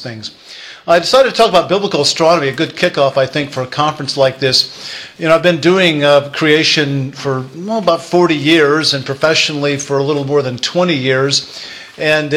things. I decided to talk about biblical astronomy, a good kickoff, I think, for a conference like this. I've been doing creation for about 40 years and professionally for a little more than 20 years. And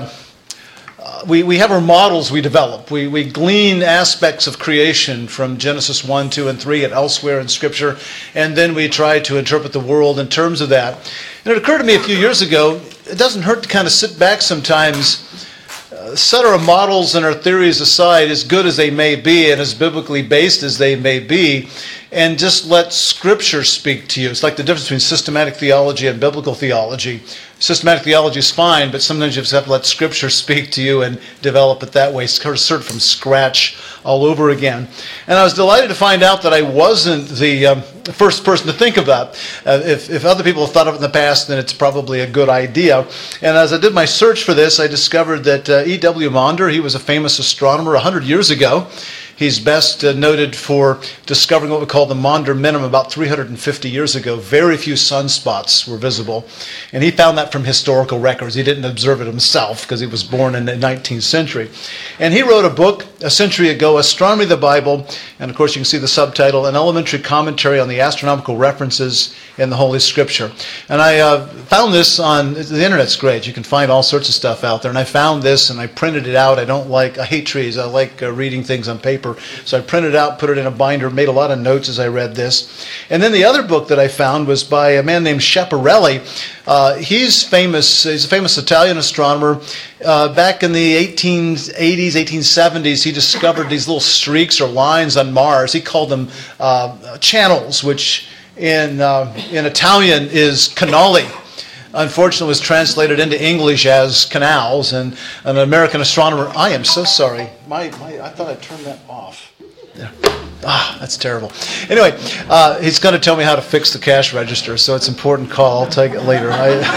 we have our models we develop. We glean aspects of creation from Genesis 1, 2, and 3 and elsewhere in Scripture, and then we try to interpret the world in terms of that. And it occurred to me a few years ago, it doesn't hurt to kind of sit back sometimes, set our models and our theories aside, as good as they may be and as biblically based as they may be, and just let Scripture speak to you. It's like the difference between systematic theology and biblical theology. Systematic theology is fine, but sometimes you just have to let Scripture speak to you and develop it that way, sort of from scratch all over again. And I was delighted to find out that I wasn't the first person to think of that. If other people have thought of it in the past, then it's probably a good idea. And as I did my search for this, I discovered that E.W. Maunder, he was a famous astronomer 100 years ago. He's best noted for discovering what we call the Maunder minimum about 350 years ago. Very few sunspots were visible. And he found that from historical records. He didn't observe it himself because he was born in the 19th century. And he wrote a book a century ago, Astronomy of the Bible, and of course you can see the subtitle, An Elementary Commentary on the Astronomical References in the Holy Scripture. And I found this on, the internet's great. You can find all sorts of stuff out there. And I found this and I printed it out. I hate trees. I like reading things on paper. So I printed it out, put it in a binder, made a lot of notes as I read this. And then the other book that I found was by a man named Schiaparelli. He's famous. He's a famous Italian astronomer. Back in the 1880s, 1870s, he discovered these little streaks or lines on Mars. He called them channels, which in Italian is canali. Unfortunately, was translated into English as canals, and an American astronomer. I am so sorry. I thought I turned that off. There. That's terrible. Anyway, he's going to tell me how to fix the cash register, so it's an important call. I'll take it later.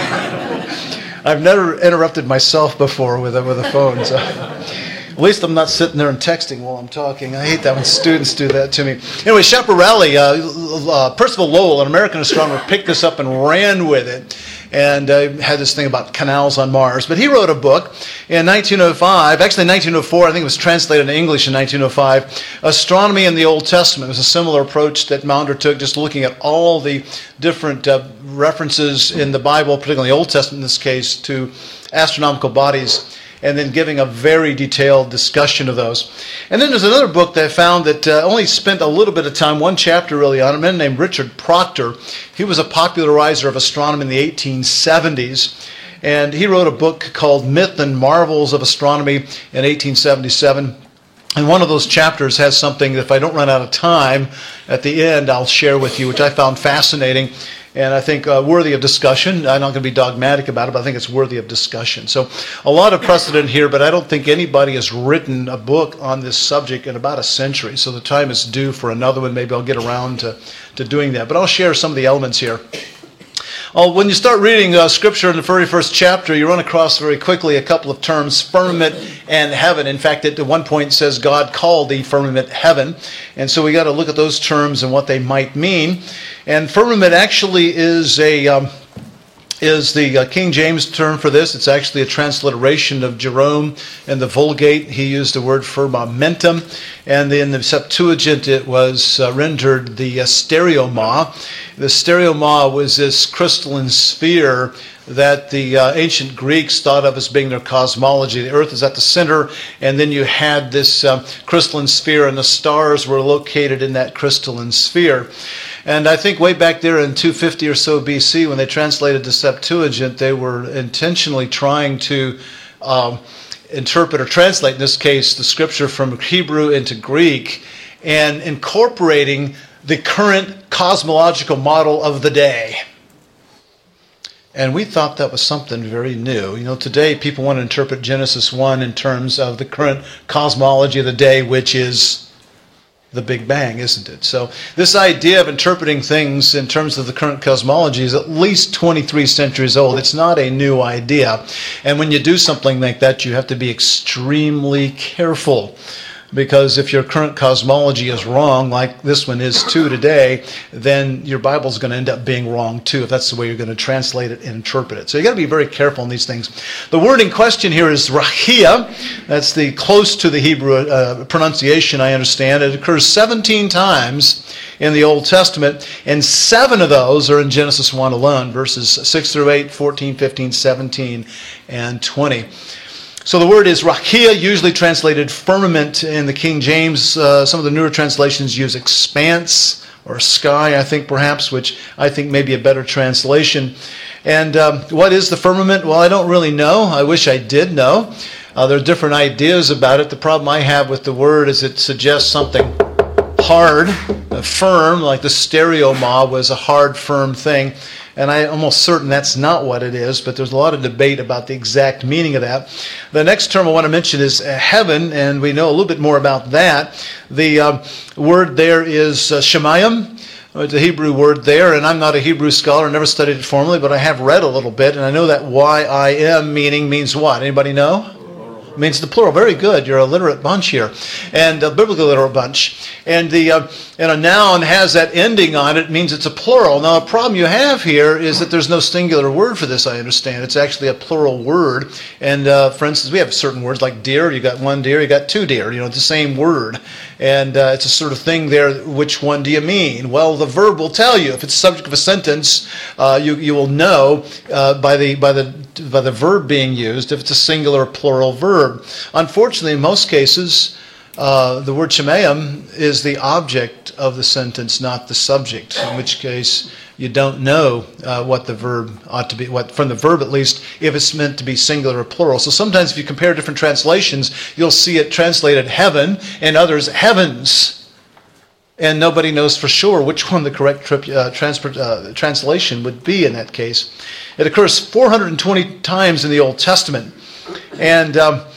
I've never interrupted myself before with a phone, so at least I'm not sitting there and texting while I'm talking. I hate that when students do that to me. Anyway, Schiaparelli, Percival Lowell, an American astronomer, picked this up and ran with it. And had this thing about canals on Mars. But he wrote a book in 1905, actually 1904, I think it was translated into English in 1905, Astronomy in the Old Testament. It was a similar approach that Maunder took, just looking at all the different references in the Bible, particularly the Old Testament in this case, to astronomical bodies, and then giving a very detailed discussion of those. And then there's another book that I found that only spent a little bit of time, one chapter really on, a man named Richard Proctor. He was a popularizer of astronomy in the 1870s, and he wrote a book called Myth and Marvels of Astronomy in 1877. And one of those chapters has something that if I don't run out of time at the end, I'll share with you, which I found fascinating. And I think worthy of discussion. I'm not going to be dogmatic about it, but I think it's worthy of discussion. So a lot of precedent here, but I don't think anybody has written a book on this subject in about a century. So the time is due for another one. Maybe I'll get around to doing that. But I'll share some of the elements here. When you start reading Scripture in the very first chapter, you run across very quickly a couple of terms, firmament and heaven. In fact, at one point it says God called the firmament heaven. And so we got to look at those terms and what they might mean. And firmament actually is the King James term for this. It's actually a transliteration of Jerome in the Vulgate. He used the word firmamentum. And in the Septuagint, it was rendered the stereoma. The stereoma was this crystalline sphere that the ancient Greeks thought of as being their cosmology. The earth is at the center, and then you had this crystalline sphere, and the stars were located in that crystalline sphere. And I think way back there in 250 or so BC, when they translated the Septuagint, they were intentionally trying to interpret or translate, in this case, the Scripture from Hebrew into Greek, and incorporating the current cosmological model of the day. And we thought that was something very new. Today people want to interpret Genesis 1 in terms of the current cosmology of the day, which is the Big Bang, isn't it? So this idea of interpreting things in terms of the current cosmology is at least 23 centuries old. It's not a new idea. And when you do something like that, you have to be extremely careful. Because if your current cosmology is wrong, like this one is too today, then your Bible's going to end up being wrong too, if that's the way you're going to translate it and interpret it. So you got to be very careful on these things. The word in question here is rachia. That's the close to the Hebrew pronunciation, I understand. It occurs 17 times in the Old Testament, and 7 of those are in Genesis 1 alone, verses 6 through 8, 14, 15, 17, and 20. So the word is rachia, usually translated firmament in the King James. Some of the newer translations use expanse or sky, I think perhaps, which I think may be a better translation. And what is the firmament? Well, I don't really know. I wish I did know. There are different ideas about it. The problem I have with the word is it suggests something hard, firm, like the stereoma was a hard, firm thing. And I'm almost certain that's not what it is, but there's a lot of debate about the exact meaning of that. The next term I want to mention is heaven, and we know a little bit more about that. The word there is shemayim. It's a Hebrew word there, and I'm not a Hebrew scholar, never studied it formally, but I have read a little bit, and I know that Y-I-M means what? Anybody know? Means the plural. Very good. You're a literate bunch here, and a biblically literate bunch. And a noun has that ending on it. Means it's a plural. Now, the problem you have here is that there's no singular word for this. I understand it's actually a plural word. And for instance, we have certain words like deer. You got one deer. You got two deer. You know, it's the same word. And it's a sort of thing there. Which one do you mean? Well, the verb will tell you. If it's the subject of a sentence, you will know by the verb being used if it's a singular or plural verb. Unfortunately, in most cases, the word shemayim is the object of the sentence, not the subject, in which case you don't know what the verb ought to be, from the verb at least, if it's meant to be singular or plural. So sometimes if you compare different translations, you'll see it translated heaven and others heavens. And nobody knows for sure which one the correct translation would be in that case. It occurs 420 times in the Old Testament. And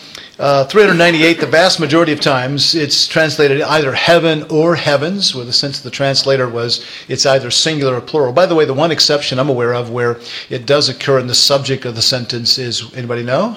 398, the vast majority of times, it's translated either heaven or heavens, where the sense of the translator was it's either singular or plural. By the way, the one exception I'm aware of where it does occur in the subject of the sentence is, anybody know?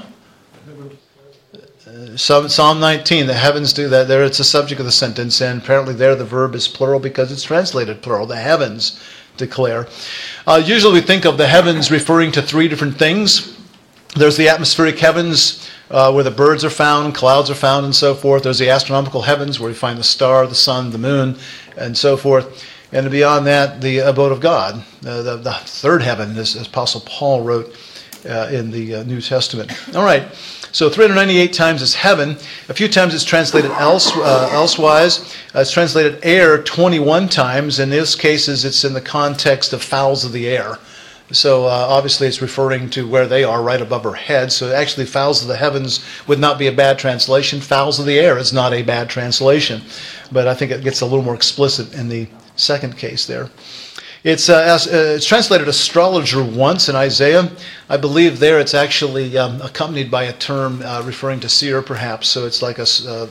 Psalm 19, the heavens do that. There it's the subject of the sentence, and apparently there the verb is plural because it's translated plural. The heavens declare. Usually we think of the heavens referring to 3 different things. There's the atmospheric heavens, where the birds are found, clouds are found, and so forth. There's the astronomical heavens, where we find the star, the sun, the moon, and so forth. And beyond that, the abode of God, the third heaven, as Apostle Paul wrote in the New Testament. All right, so 398 times is heaven. A few times it's translated elsewise. It's translated air 21 times. In those cases, it's in the context of fowls of the air. So obviously it's referring to where they are right above our heads. So actually fowls of the heavens would not be a bad translation. Fowls of the air is not a bad translation. But I think it gets a little more explicit in the second case there. It's translated astrologer once in Isaiah. I believe there it's actually accompanied by a term referring to seer perhaps. So it's like a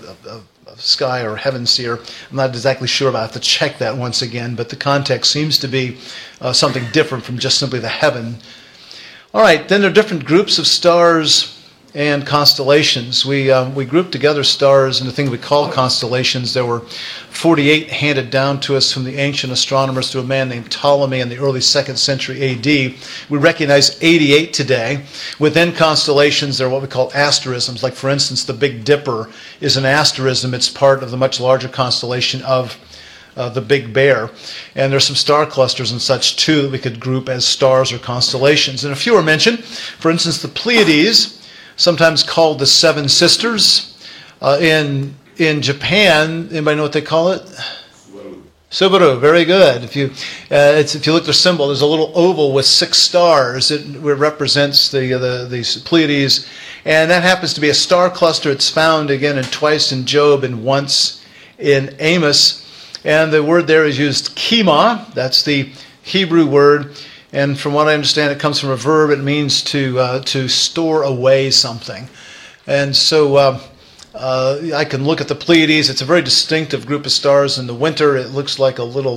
sky or heaven seer. I'm not exactly sure, but I have to check that once again. But the context seems to be something different from just simply the heaven. All right, then there are different groups of stars and constellations. We grouped together stars in the thing we call constellations. There were 48 handed down to us from the ancient astronomers through a man named Ptolemy in the early 2nd century A.D. We recognize 88 today. Within constellations, there are what we call asterisms. Like, for instance, the Big Dipper is an asterism. It's part of the much larger constellation of the Big Bear. And there's some star clusters and such, too, that we could group as stars or constellations. And a few are mentioned. For instance, the Pleiades, sometimes called the Seven Sisters. In Japan, anybody know what they call it? Subaru. Very good. If you look at the symbol, there's a little oval with 6 stars. It represents the Pleiades, and that happens to be a star cluster. It's found again twice in Job and once in Amos. And the word there is used chema. That's the Hebrew word. And from what I understand, it comes from a verb. It means to store away something. And so I can look at the Pleiades. It's a very distinctive group of stars. In the winter, it looks like a little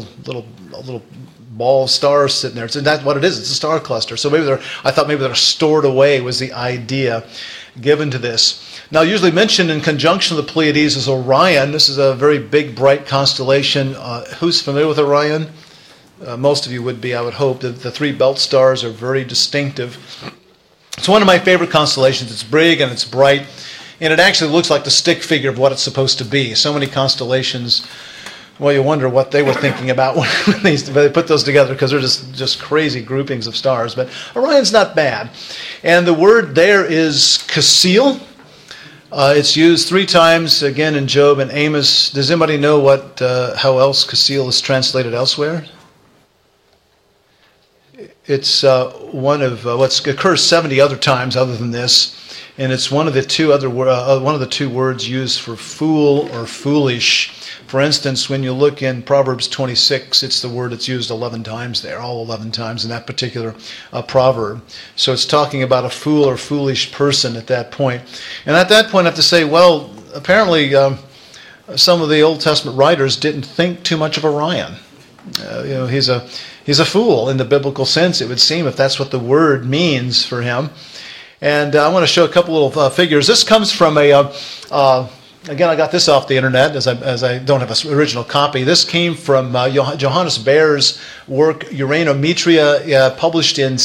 ball of stars sitting there. And that's what it is. It's a star cluster. So I thought maybe they're stored away was the idea given to this. Now, usually mentioned in conjunction with the Pleiades is Orion. This is a very big, bright constellation. Who's familiar with Orion? Most of you would be, I would hope. The three belt stars are very distinctive. It's one of my favorite constellations. It's big and it's bright, and it actually looks like the stick figure of what it's supposed to be. So many constellations, well, you wonder what they were thinking about when they put those together, because they're just crazy groupings of stars. But Orion's not bad. And the word there is Casil. It's used 3 times, again, in Job and Amos. Does anybody know how else Casil is translated elsewhere? It's one of what occurs 70 other times other than this, and it's one of the two words used for fool or foolish. For instance, when you look in Proverbs 26, it's the word that's used 11 times there, all 11 times in that particular proverb. So it's talking about a fool or foolish person at that point. And at that point, I have to say, well, apparently some of the Old Testament writers didn't think too much of Orion. He's a fool in the biblical sense, it would seem, if that's what the word means for him. And I want to show a couple little figures. This comes from again, I got this off the internet, as I don't have an original copy. This came from Johannes Baer's work, Uranometria, published in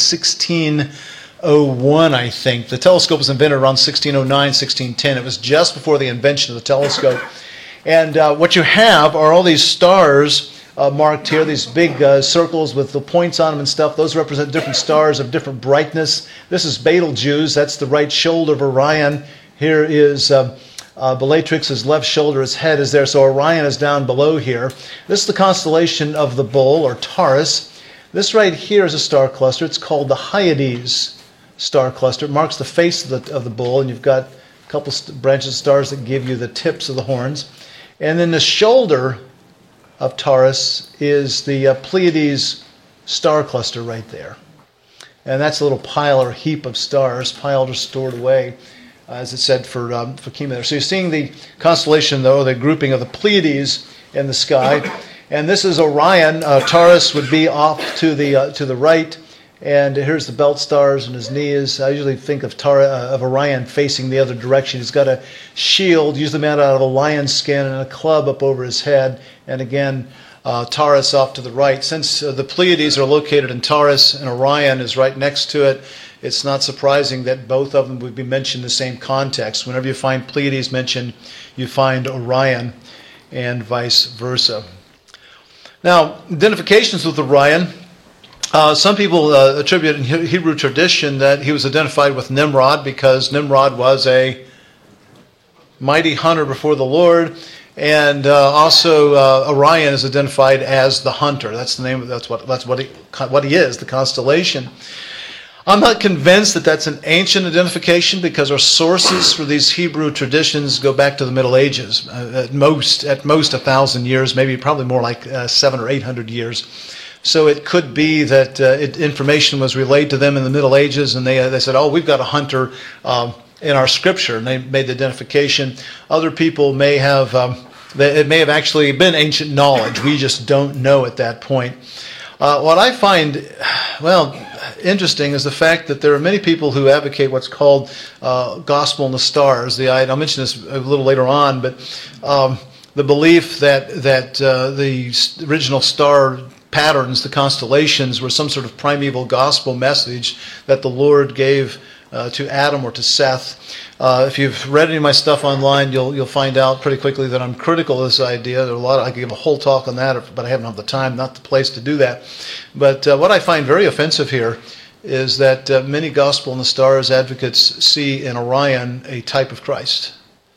1601, I think. The telescope was invented around 1609, 1610. It was just before the invention of the telescope. And what you have are all these stars marked here, these big circles with the points on them and stuff. Those represent different stars of different brightness. This is Betelgeuse. That's the right shoulder of Orion. Here is Bellatrix's left shoulder. His head is there, so Orion is down below here. This is the constellation of the Bull, or Taurus. This right here is a star cluster. It's called the Hyades star cluster. It marks the face of the Bull, and you've got a couple branches of stars that give you the tips of the horns. And then the shoulder of Taurus is the Pleiades star cluster right there. And that's a little pile or heap of stars, piled or stored away, as it said for Kima there. So you're seeing the constellation, though, the grouping of the Pleiades in the sky. And this is Orion. Taurus would be off to the right. And here's the belt stars and his knees. I usually think of Orion facing the other direction. He's got a shield, usually made out of a lion's skin, and a club up over his head. And again, Taurus off to the right. Since the Pleiades are located in Taurus and Orion is right next to it, it's not surprising that both of them would be mentioned in the same context. Whenever you find Pleiades mentioned, you find Orion, and vice versa. Now, identifications with Orion. Some people attribute in Hebrew tradition that he was identified with Nimrod because Nimrod was a mighty hunter before the Lord, and also Orion is identified as the hunter. That's the name. That's what he is. The constellation. I'm not convinced that that's an ancient identification because our sources for these Hebrew traditions go back to the Middle Ages, at most 1,000 years, maybe probably more like 700 or 800 years. So it could be that information was relayed to them in the Middle Ages, and they said, "Oh, we've got a hunter in our Scripture," and they made the identification. Other people may have it may have actually been ancient knowledge. We just don't know at that point. What I find, interesting is the fact that there are many people who advocate what's called gospel in the stars. I'll mention this a little later on, but the belief that the original star patterns, the constellations, were some sort of primeval gospel message that the Lord gave to Adam or to Seth. If you've read any of my stuff online, you'll find out pretty quickly that I'm critical of this idea. There are I could give a whole talk on that, but I haven't had the time, not the place to do that. But what I find very offensive here is that many gospel in the stars advocates see in Orion a type of Christ.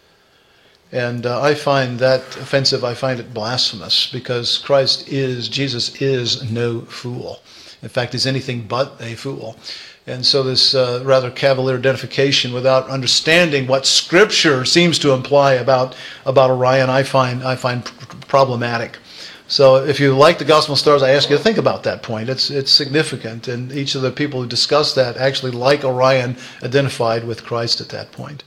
And I find that offensive. I find it blasphemous because Jesus is no fool. In fact, he's anything but a fool. And so this rather cavalier identification without understanding what Scripture seems to imply about Orion, I find problematic. So if you like the gospel stars, I ask you to think about that point. It's significant, and each of the people who discuss that actually like Orion identified with Christ at that point.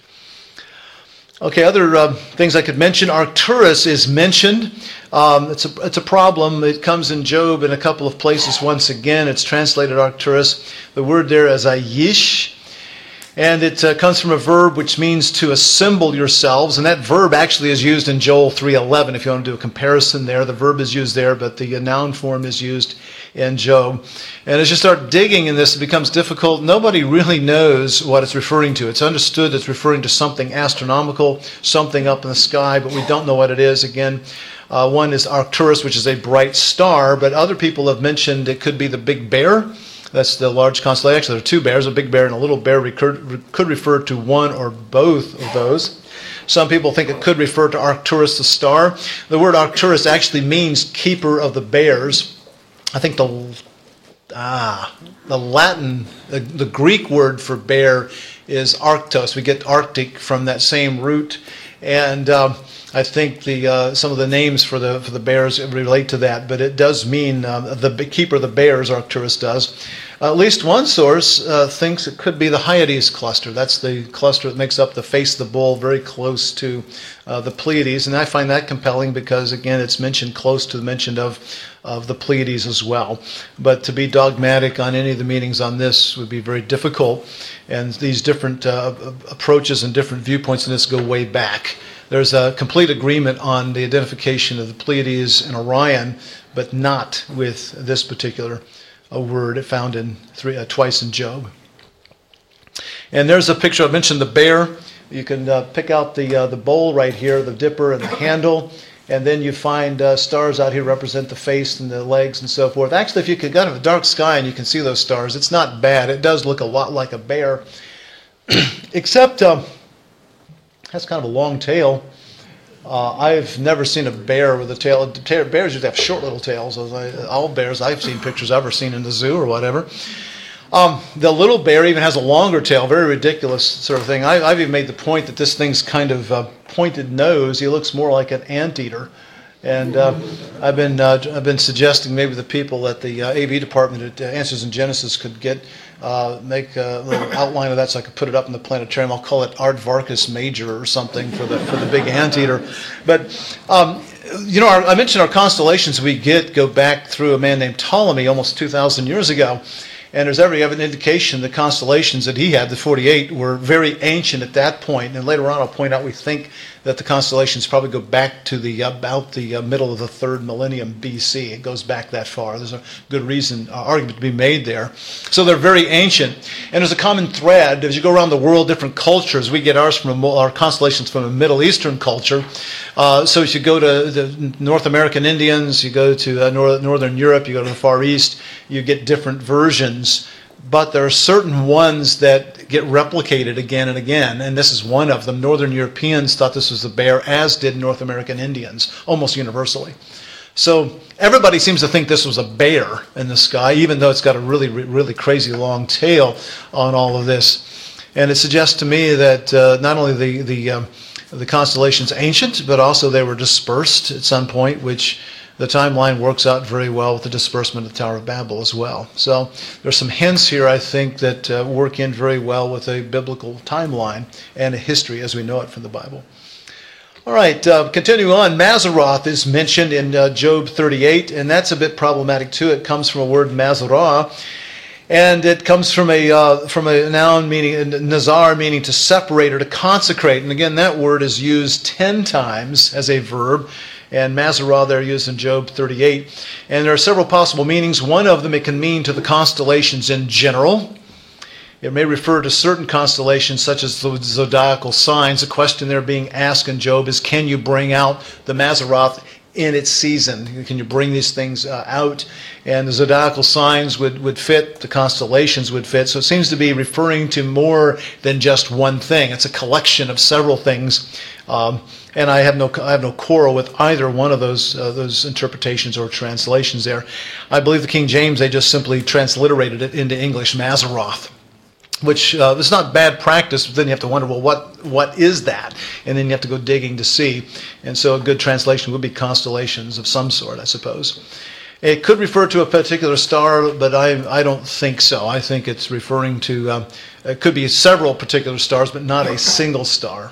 Okay, other things I could mention. Arcturus is mentioned. It's a problem. It comes in Job in a couple of places. Once again, it's translated Arcturus. The word there is Ayish. And it comes from a verb which means to assemble yourselves. And that verb actually is used in Joel 3:11. If you want to do a comparison there, the verb is used there, but the noun form is used in Job. And as you start digging in this, it becomes difficult. Nobody really knows what it's referring to. It's understood it's referring to something astronomical, something up in the sky, but we don't know what it is. Again, one is Arcturus, which is a bright star, but other people have mentioned it could be the Big Bear. That's the large constellation. Actually, there are two bears, a big bear and a little bear. Could refer to one or both of those. Some people think it could refer to Arcturus, the star. The word Arcturus actually means keeper of the bears. I think the Latin, the Greek word for bear is Arctos. We get Arctic from that same root, and I think some of the names for the bears relate to that, but it does mean the keeper of the bears, Arcturus does. At least one source thinks it could be the Hyades cluster. That's the cluster that makes up the face of the bull, very close to the Pleiades, and I find that compelling because, again, it's mentioned close to the mention of the Pleiades as well. But to be dogmatic on any of the meanings on this would be very difficult, and these different approaches and different viewpoints in this go way back. There's a complete agreement on the identification of the Pleiades and Orion, but not with this particular word found in twice in Job. And there's a picture. I mentioned the bear. You can pick out the bowl right here, the dipper and the handle, and then you find stars out here represent the face and the legs and so forth. Actually, if you could go to a dark sky and you can see those stars, it's not bad. It does look a lot like a bear, except has kind of a long tail. I've never seen a bear with a tail. Bears usually have short little tails. All bears I've seen pictures of or seen in the zoo or whatever. The little bear even has a longer tail, very ridiculous sort of thing. I've even made the point that this thing's kind of pointed nose. He looks more like an anteater. And I've been suggesting maybe the people at the AV department at Answers in Genesis could make a little outline of that so I could put it up in the planetarium. I'll call it Aardvarkus Major or something for the big anteater. But I mentioned our constellations we go back through a man named Ptolemy almost 2,000 years ago. And there's every indication the constellations that he had, the 48, were very ancient at that point. And later on, I'll point out we think that the constellations probably go back to about the middle of the 3rd millennium BC. It goes back that far. There's a good argument to be made there. So they're very ancient. And there's a common thread. As you go around the world, different cultures, we get our constellations from a Middle Eastern culture. So if you go to the North American Indians, you go to Northern Europe, you go to the Far East, you get different versions. But there are certain ones that get replicated again and again, and this is one of them. Northern Europeans thought this was a bear, as did North American Indians, almost universally. So everybody seems to think this was a bear in the sky, even though it's got a really, really crazy long tail on all of this. And it suggests to me that not only the constellations ancient, but also they were dispersed at some point, which the timeline works out very well with the disbursement of the Tower of Babel as well. So there's some hints here, I think, that work in very well with a biblical timeline and a history as we know it from the Bible. All right, continue on. Mazzaroth is mentioned in Job 38, and that's a bit problematic too. It comes from a word Mazzarah, and it comes from a noun meaning, nazar, meaning to separate or to consecrate. And again, that word is used 10 times as a verb. And Mazzarah there used in Job 38. And there are several possible meanings. One of them, it can mean to the constellations in general. It may refer to certain constellations such as the zodiacal signs. The question there being asked in Job is, can you bring out the Mazzaroth in its season? Can you bring these things out? And the zodiacal signs would fit, the constellations would fit. So it seems to be referring to more than just one thing. It's a collection of several things. And I have no quarrel with either one of those interpretations or translations there. I believe the King James, they just simply transliterated it into English, Mazzaroth, which is not bad practice, but then you have to wonder, well, what is that? And then you have to go digging to see. And so a good translation would be constellations of some sort, I suppose. It could refer to a particular star, but I don't think so. I think it's referring to, it could be several particular stars, but not a single star.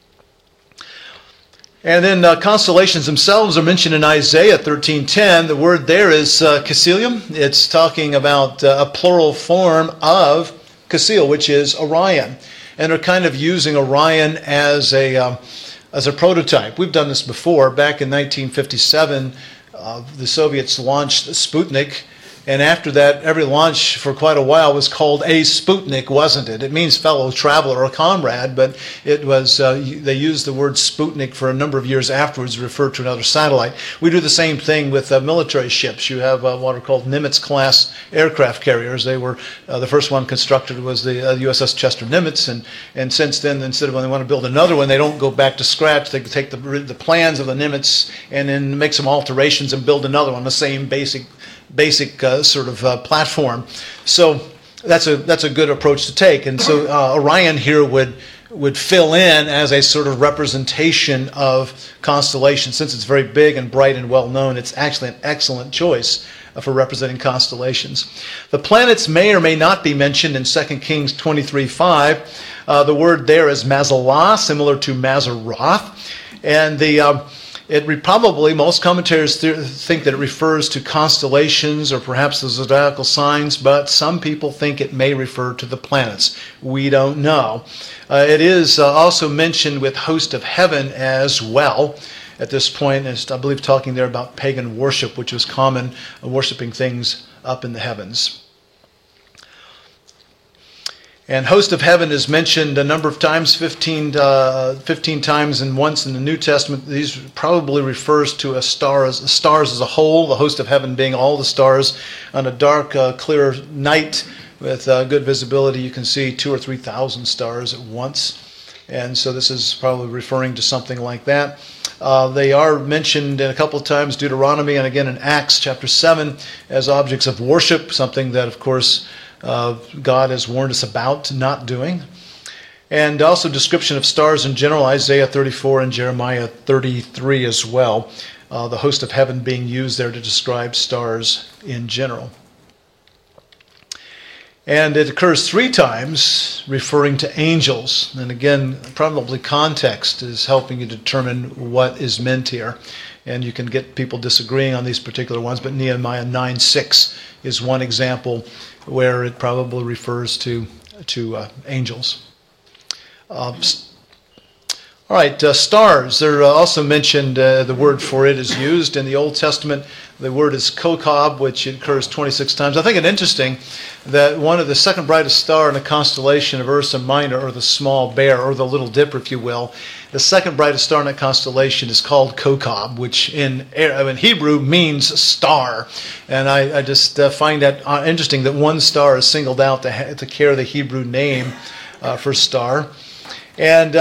And then constellations themselves are mentioned in Isaiah 13:10. The word there is Casilium. It's talking about a plural form of Casil, which is Orion. and are kind of using Orion as a prototype. We've done this before. Back in 1957, the Soviets launched Sputnik. And after that, every launch for quite a while was called a Sputnik, wasn't it? It means fellow traveler or comrade, but it was they used the word Sputnik for a number of years afterwards to refer to another satellite. We do the same thing with military ships. You have what are called Nimitz-class aircraft carriers. They were the first one constructed was the USS Chester Nimitz, and since then, instead of when they want to build another one, they don't go back to scratch. They take the plans of the Nimitz and then make some alterations and build another one, the same basic sort of platform. So that's a good approach to take. And so Orion here would fill in as a sort of representation of constellations. Since it's very big and bright and well known, it's actually an excellent choice for representing constellations. The planets may or may not be mentioned in 2 Kings 23:5. The word there is Mazalah, similar to Mazaroth, and probably, most commentators think that it refers to constellations or perhaps the zodiacal signs, but some people think it may refer to the planets. We don't know. It is also mentioned with host of heaven as well at this point, as I believe talking there about pagan worship, which was common, worshiping things up in the heavens. And host of heaven is mentioned a number of times, 15 times and once in the New Testament. These probably refers to stars as a whole, the host of heaven being all the stars. On a dark, clear night with good visibility, you can see 2,000 or 3,000 stars at once. And so this is probably referring to something like that. They are mentioned a couple of times, Deuteronomy and again in Acts chapter 7, as objects of worship, something that, of course, God has warned us about not doing. And also description of stars in general, Isaiah 34 and Jeremiah 33 as well. The host of heaven being used there to describe stars in general. And it occurs 3 times referring to angels. And again, probably context is helping you determine what is meant here. And you can get people disagreeing on these particular ones, but Nehemiah 9:6 is one example where it probably refers to angels. All right, stars. They're also mentioned, the word for it is used in the Old Testament. The word is Kokab, which occurs 26 times. I think it's interesting that one of the second brightest star in the constellation of Ursa Minor, or the Small Bear, or the Little Dipper, if you will, the second brightest star in that constellation is called Kokab, which in Hebrew means star. And I just find that interesting that one star is singled out to carry the Hebrew name for star. And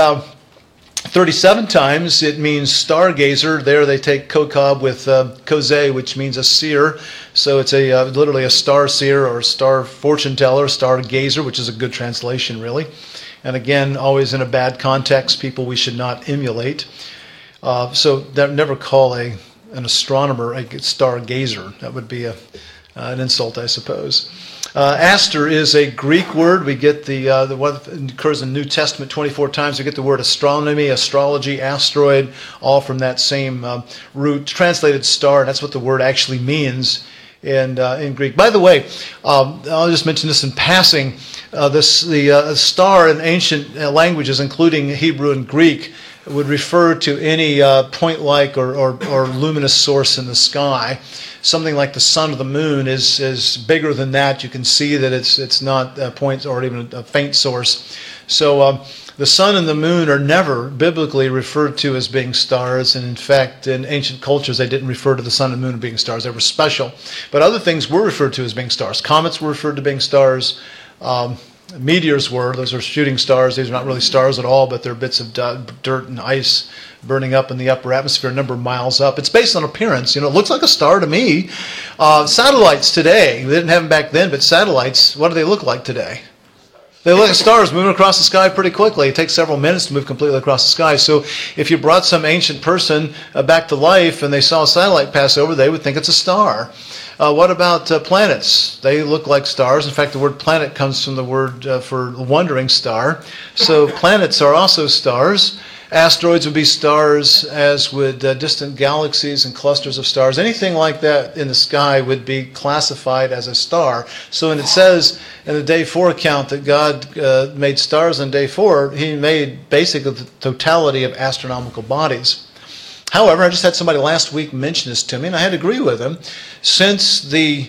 37 times it means stargazer. There they take Kokab with Kozeh, which means a seer. So it's literally a star seer or star fortune teller, stargazer, which is a good translation, really. And again, always in a bad context, people we should not emulate. So never call an astronomer a stargazer. That would be an insult, I suppose. Aster is a Greek word. We get the what occurs in the New Testament 24 times. We get the word astronomy, astrology, asteroid, all from that same root. Translated star, and that's what the word actually means in Greek. By the way, I'll just mention this in passing. The star in ancient languages, including Hebrew and Greek, would refer to any point-like or luminous source in the sky. Something like the sun or the moon is bigger than that. You can see that it's not a point or even a faint source. So the sun and the moon are never biblically referred to as being stars. And in fact, in ancient cultures, they didn't refer to the sun and moon as being stars. They were special. But other things were referred to as being stars. Comets were referred to being stars. Meteors were. Those are shooting stars. These are not really stars at all, but they're bits of dirt and ice burning up in the upper atmosphere a number of miles up. It's based on appearance. It looks like a star to me. Satellites today, they didn't have them back then, but satellites, what do they look like today? They look like stars moving across the sky pretty quickly. It takes several minutes to move completely across the sky. So if you brought some ancient person back to life and they saw a satellite pass over, they would think it's a star. What about planets? They look like stars. In fact, the word planet comes from the word for wandering star. So planets are also stars. Asteroids would be stars, as would distant galaxies and clusters of stars. Anything like that in the sky would be classified as a star. So when it says in the day 4 account that God made stars on day 4, he made basically the totality of astronomical bodies. However, I just had somebody last week mention this to me, and I had to agree with him. Since the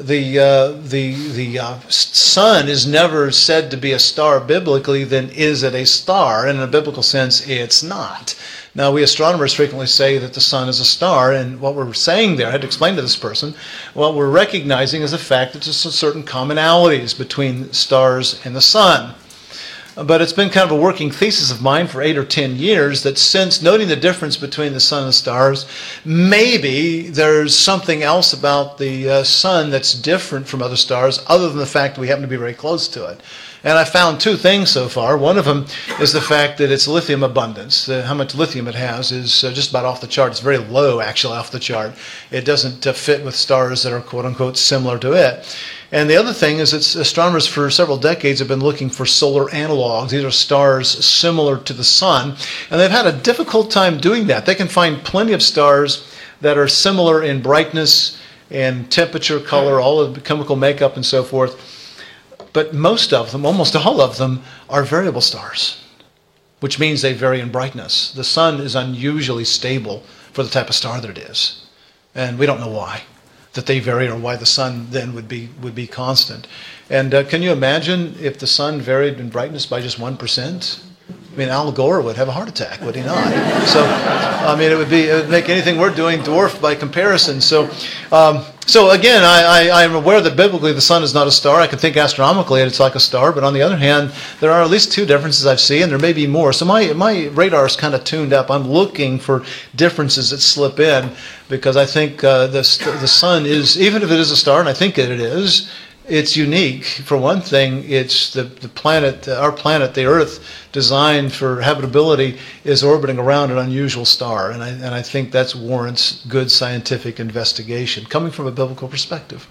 sun is never said to be a star biblically, then is it a star? And in a biblical sense, it's not. Now, we astronomers frequently say that the sun is a star, and what we're saying there, I had to explain to this person, what we're recognizing is the fact that there's certain commonalities between stars and the sun. But it's been kind of a working thesis of mine for 8 or 10 years that since noting the difference between the sun and the stars, maybe there's something else about the sun that's different from other stars other than the fact that we happen to be very close to it. And I found 2 things so far. One of them is the fact that its lithium abundance, how much lithium it has, is just about off the chart. It's very low, actually, off the chart. It doesn't fit with stars that are, quote-unquote, similar to it. And the other thing is that astronomers for several decades have been looking for solar analogs. These are stars similar to the sun. And they've had a difficult time doing that. They can find plenty of stars that are similar in brightness and temperature, color, all of the chemical makeup and so forth. But most of them, almost all of them, are variable stars, which means they vary in brightness. The sun is unusually stable for the type of star that it is. And we don't know why that they vary or why the sun then would be constant. And can you imagine if the sun varied in brightness by just 1%? I mean, Al Gore would have a heart attack, would he not? So, I mean, it would make anything we're doing dwarfed by comparison. So again, I'm aware that biblically the sun is not a star. I can think astronomically it's like a star, but on the other hand, there are at least 2 differences I've seen, and there may be more. So my radar is kind of tuned up. I'm looking for differences that slip in because I think the sun is, even if it is a star, and I think that it is, it's unique. For one thing, it's the planet, our planet, the Earth, designed for habitability, is orbiting around an unusual star. And I think that warrants good scientific investigation, coming from a biblical perspective.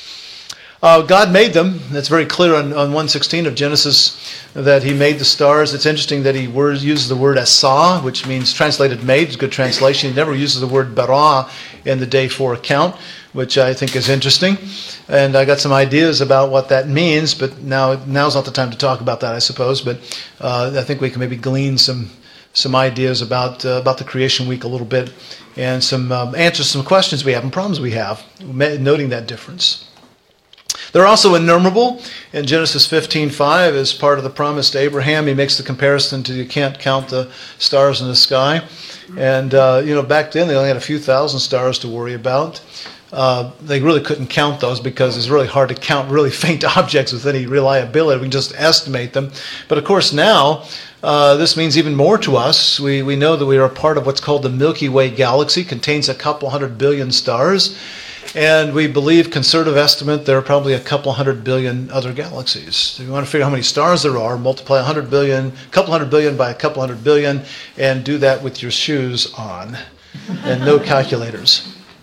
God made them. That's very clear on 1:16 of Genesis that he made the stars. It's interesting that he uses the word asa, which means translated made. It's a good translation. He never uses the word bara in the day 4 account, which I think is interesting. And I got some ideas about what that means, but now's not the time to talk about that, I suppose. But I think we can maybe glean some ideas about the creation week a little bit and some answers to some questions we have and problems we have, noting that difference. They're also innumerable. In Genesis 15:5, as part of the promise to Abraham, he makes the comparison to you can't count the stars in the sky. And, back then they only had a few thousand stars to worry about. They really couldn't count those because it's really hard to count really faint objects with any reliability. We can just estimate them. But of course now, this means even more to us. We know that we are a part of what's called the Milky Way galaxy. It contains a couple 100 billion stars. And we believe, conservative estimate, there are probably a couple 100 billion other galaxies. So if you want to figure out how many stars there are, multiply 100 billion, a couple 100 billion by a couple 100 billion, and do that with your shoes on and no calculators.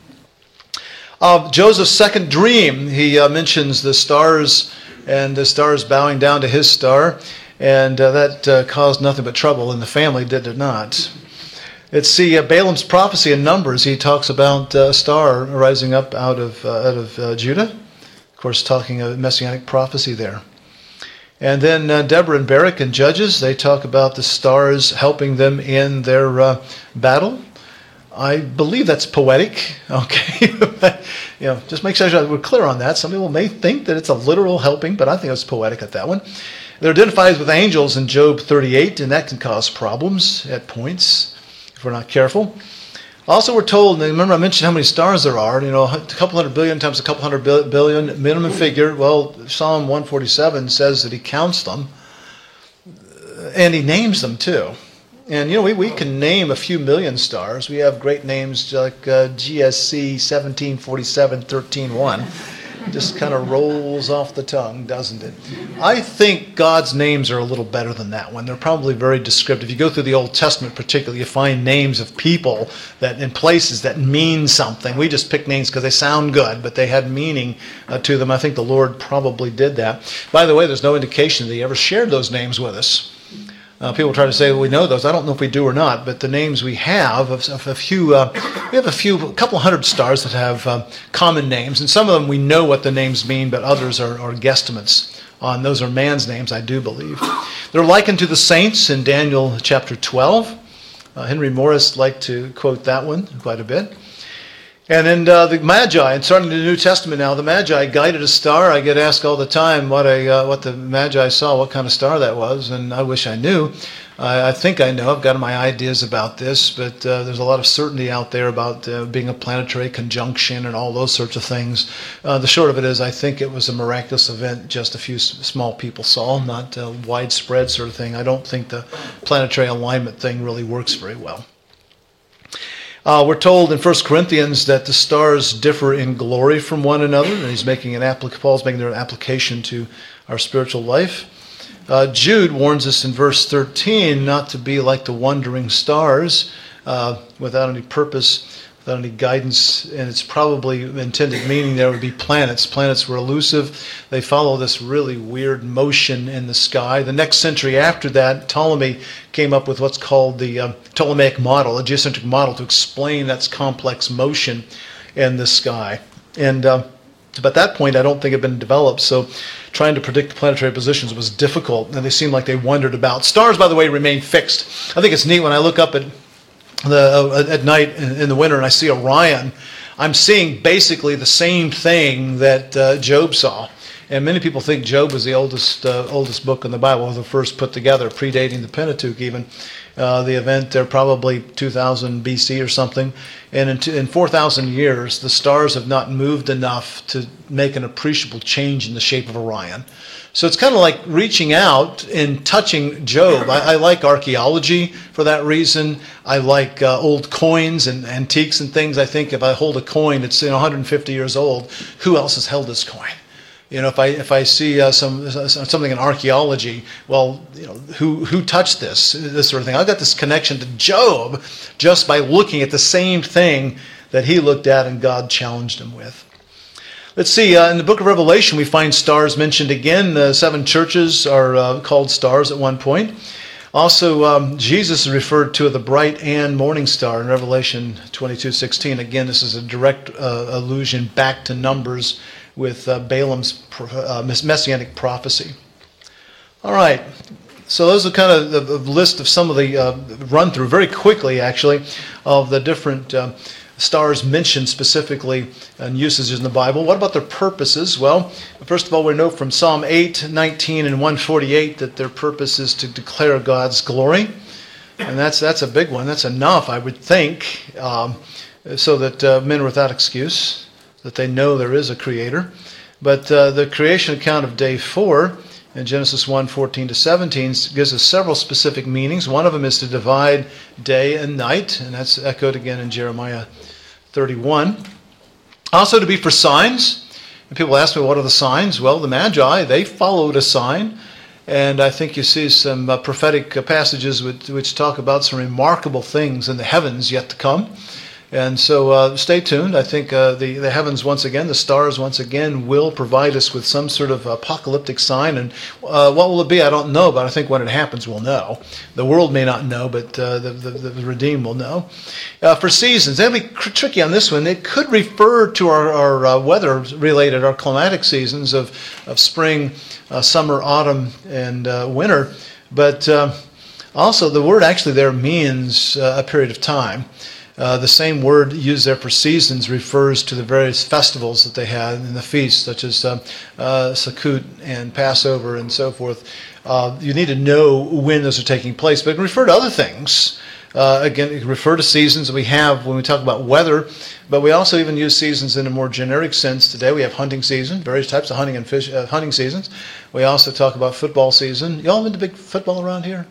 Joseph's second dream, he mentions the stars and the stars bowing down to his star, and that caused nothing but trouble in the family, did it not? It's Balaam's prophecy in Numbers. He talks about a star rising up out of Judah. Of course, talking of messianic prophecy there. And then Deborah and Barak in Judges, they talk about the stars helping them in their battle. I believe that's poetic. Okay, just make sure we're clear on that. Some people may think that it's a literal helping, but I think it's poetic at that one. They're identified with angels in Job 38, and that can cause problems at points if we're not careful. Also, we're told, and remember I mentioned how many stars there are, a couple 100 billion times a couple 100 billion, minimum figure. Well, Psalm 147 says that he counts them, and he names them too. And, we can name a few million stars. We have great names like GSC 1747-13-1. Just kind of rolls off the tongue, doesn't it? I think God's names are a little better than that one. They're probably very descriptive. You go through the Old Testament particularly, you find names of people that in places that mean something. We just pick names because they sound good, but they had meaning to them. I think the Lord probably did that. By the way, there's no indication that he ever shared those names with us. People try to say, well, we know those. I don't know if we do or not, but the names we have, we have a couple hundred stars that have common names, and some of them we know what the names mean, but others are guesstimates on. Those are man's names, I do believe. They're likened to the saints in Daniel chapter 12. Henry Morris liked to quote that one quite a bit. And then the Magi, and starting in the New Testament now, the Magi guided a star. I get asked all the time what the Magi saw, what kind of star that was, and I wish I knew. I think I know. I've got my ideas about this, but there's a lot of certainty out there about being a planetary conjunction and all those sorts of things. The short of it is I think it was a miraculous event just a few small people saw, not a widespread sort of thing. I don't think the planetary alignment thing really works very well. We're told in 1 Corinthians that the stars differ in glory from one another, and Paul's making an application to our spiritual life. Jude warns us in verse 13 not to be like the wandering stars without any purpose, without any guidance, and it's probably intended meaning there would be planets. Planets were elusive. They follow this really weird motion in the sky. The next century after that, Ptolemy came up with what's called the Ptolemaic model, a geocentric model, to explain that complex motion in the sky. And at that point, I don't think it had been developed, so trying to predict planetary positions was difficult, and they seemed like they wandered about. Stars, by the way, remain fixed. I think it's neat when I look up at night in the winter and I see Orion. I'm seeing basically the same thing that Job saw. And many people think Job was the oldest book in the Bible, the first put together, predating the Pentateuch even. The event there probably 2000 BC or something. And in 4,000 years, the stars have not moved enough to make an appreciable change in the shape of Orion. So it's kind of like reaching out and touching Job. I like archaeology for that reason. I like old coins and antiques and things. I think if I hold a coin, it's 150 years old. Who else has held this coin? If I see something in archaeology, well, who touched this sort of thing? I've got this connection to Job just by looking at the same thing that he looked at and God challenged him with. Let's see, in the book of Revelation, we find stars mentioned again. The 7 churches are called stars at one point. Also, Jesus is referred to as the bright and morning star in Revelation 22:16. Again, this is a direct allusion back to Numbers with Balaam's messianic prophecy. All right, so those are kind of the list of some of the run-through, very quickly actually, of the different stars mentioned specifically and usages in the Bible. What about their purposes? Well, first of all, we know from Psalm 8, 19, and 148 that their purpose is to declare God's glory. And that's a big one. That's enough, I would think, so that men are without excuse, that they know there is a creator. But the creation account of day 4 in Genesis 1, 14 to 17 gives us several specific meanings. One of them is to divide day and night, and that's echoed again in Jeremiah 31. Also to be for signs. And people ask me, what are the signs? Well, the Magi, they followed a sign. And I think you see some prophetic passages which talk about some remarkable things in the heavens yet to come. And so stay tuned. I think the heavens once again, the stars once again, will provide us with some sort of apocalyptic sign. And what will it be? I don't know, but I think when it happens, we'll know. The world may not know, but the redeemed will know. For seasons, that'll be tricky on this one. It could refer to our weather-related, our climatic seasons of spring, summer, autumn, and winter. But also the word actually there means a period of time. The same word used there for seasons refers to the various festivals that they had in the feasts, such as Sukkot and Passover and so forth. You need to know when those are taking place, but it can refer to other things. Again, it can refer to seasons that we have when we talk about weather, but we also even use seasons in a more generic sense today. We have hunting season, various types of hunting and hunting seasons. We also talk about football season. Y'all into big football around here?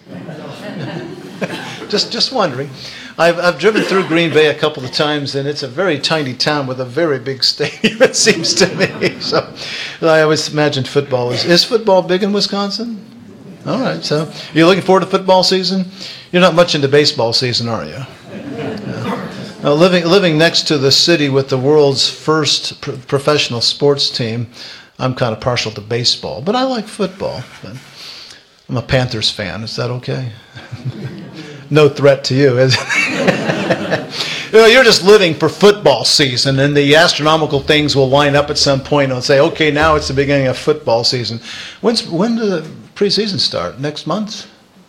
Just wondering. I've driven through Green Bay a couple of times, and it's a very tiny town with a very big stadium, it seems to me. So I always imagined football. Is football big in Wisconsin? All right, so you're looking forward to football season? You're not much into baseball season, are you? Yeah. Now, living next to the city with the world's first professional sports team, I'm kind of partial to baseball, but I like football. But I'm a Panthers fan. Is that okay? No threat to you, is it? You're just living for football season, and the astronomical things will line up at some point and say, okay, now it's the beginning of football season. When does the preseason start? Next month?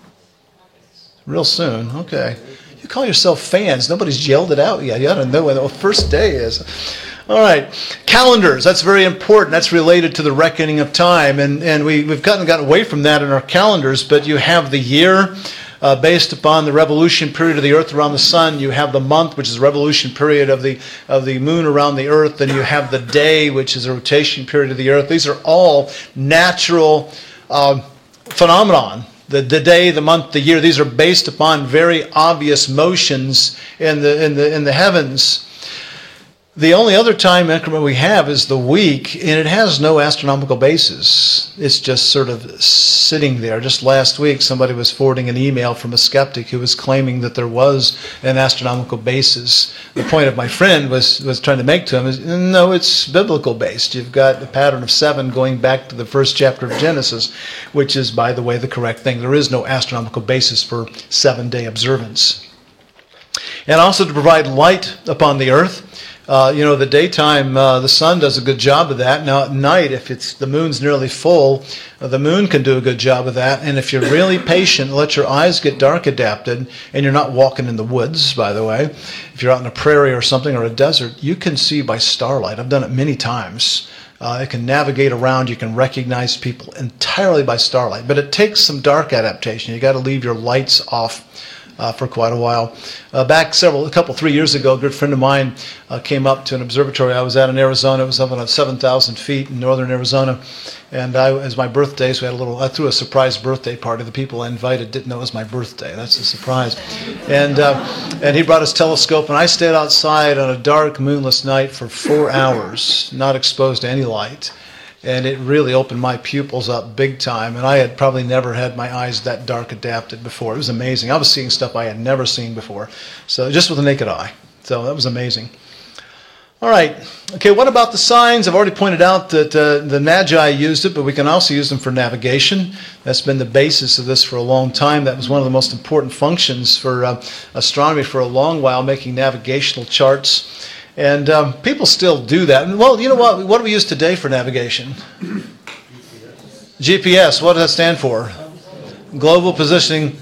Real soon. Okay. You call yourself fans. Nobody's yelled it out yet. You ought to know when the first day is. All right. Calendars. That's very important. That's related to the reckoning of time. And we've gotten away from that in our calendars, but you have the year based upon the revolution period of the earth around the sun. You have the month, which is the revolution period of the moon around the earth. And you have the day, which is the rotation period of the earth. These are all natural phenomenon. The day, the month, the year, these are based upon very obvious motions in the heavens. The only other time increment we have is the week, and it has no astronomical basis. It's just sort of sitting there. Just last week, somebody was forwarding an email from a skeptic who was claiming that there was an astronomical basis. The point of my friend was trying to make to him is, no, it's biblical based. You've got a pattern of 7 going back to the first chapter of Genesis, which is, by the way, the correct thing. There is no astronomical basis for 7-day observance. And also to provide light upon the earth. The daytime, the sun does a good job of that. Now at night, if the moon's nearly full, the moon can do a good job of that. And if you're really patient, let your eyes get dark adapted, and you're not walking in the woods, by the way. If you're out in a prairie or something or a desert, you can see by starlight. I've done it many times. It can navigate around. You can recognize people entirely by starlight. But it takes some dark adaptation. You got to leave your lights off for quite a while. Back 3 years ago, a good friend of mine came up to an observatory I was at in Arizona. It was up on 7,000 feet in northern Arizona. And as my birthday, so I threw a surprise birthday party. The people I invited didn't know it was my birthday. That's a surprise. And he brought his telescope, and I stayed outside on a dark, moonless night for 4 hours, not exposed to any light. And it really opened my pupils up big time. And I had probably never had my eyes that dark adapted before. It was amazing. I was seeing stuff I had never seen before. So just with the naked eye. So that was amazing. All right. Okay, what about the signs? I've already pointed out that the Magi used it, but we can also use them for navigation. That's been the basis of this for a long time. That was one of the most important functions for astronomy for a long while, making navigational charts. And people still do that. And, well, you know what? What do we use today for navigation? GPS. What does that stand for? Global Positioning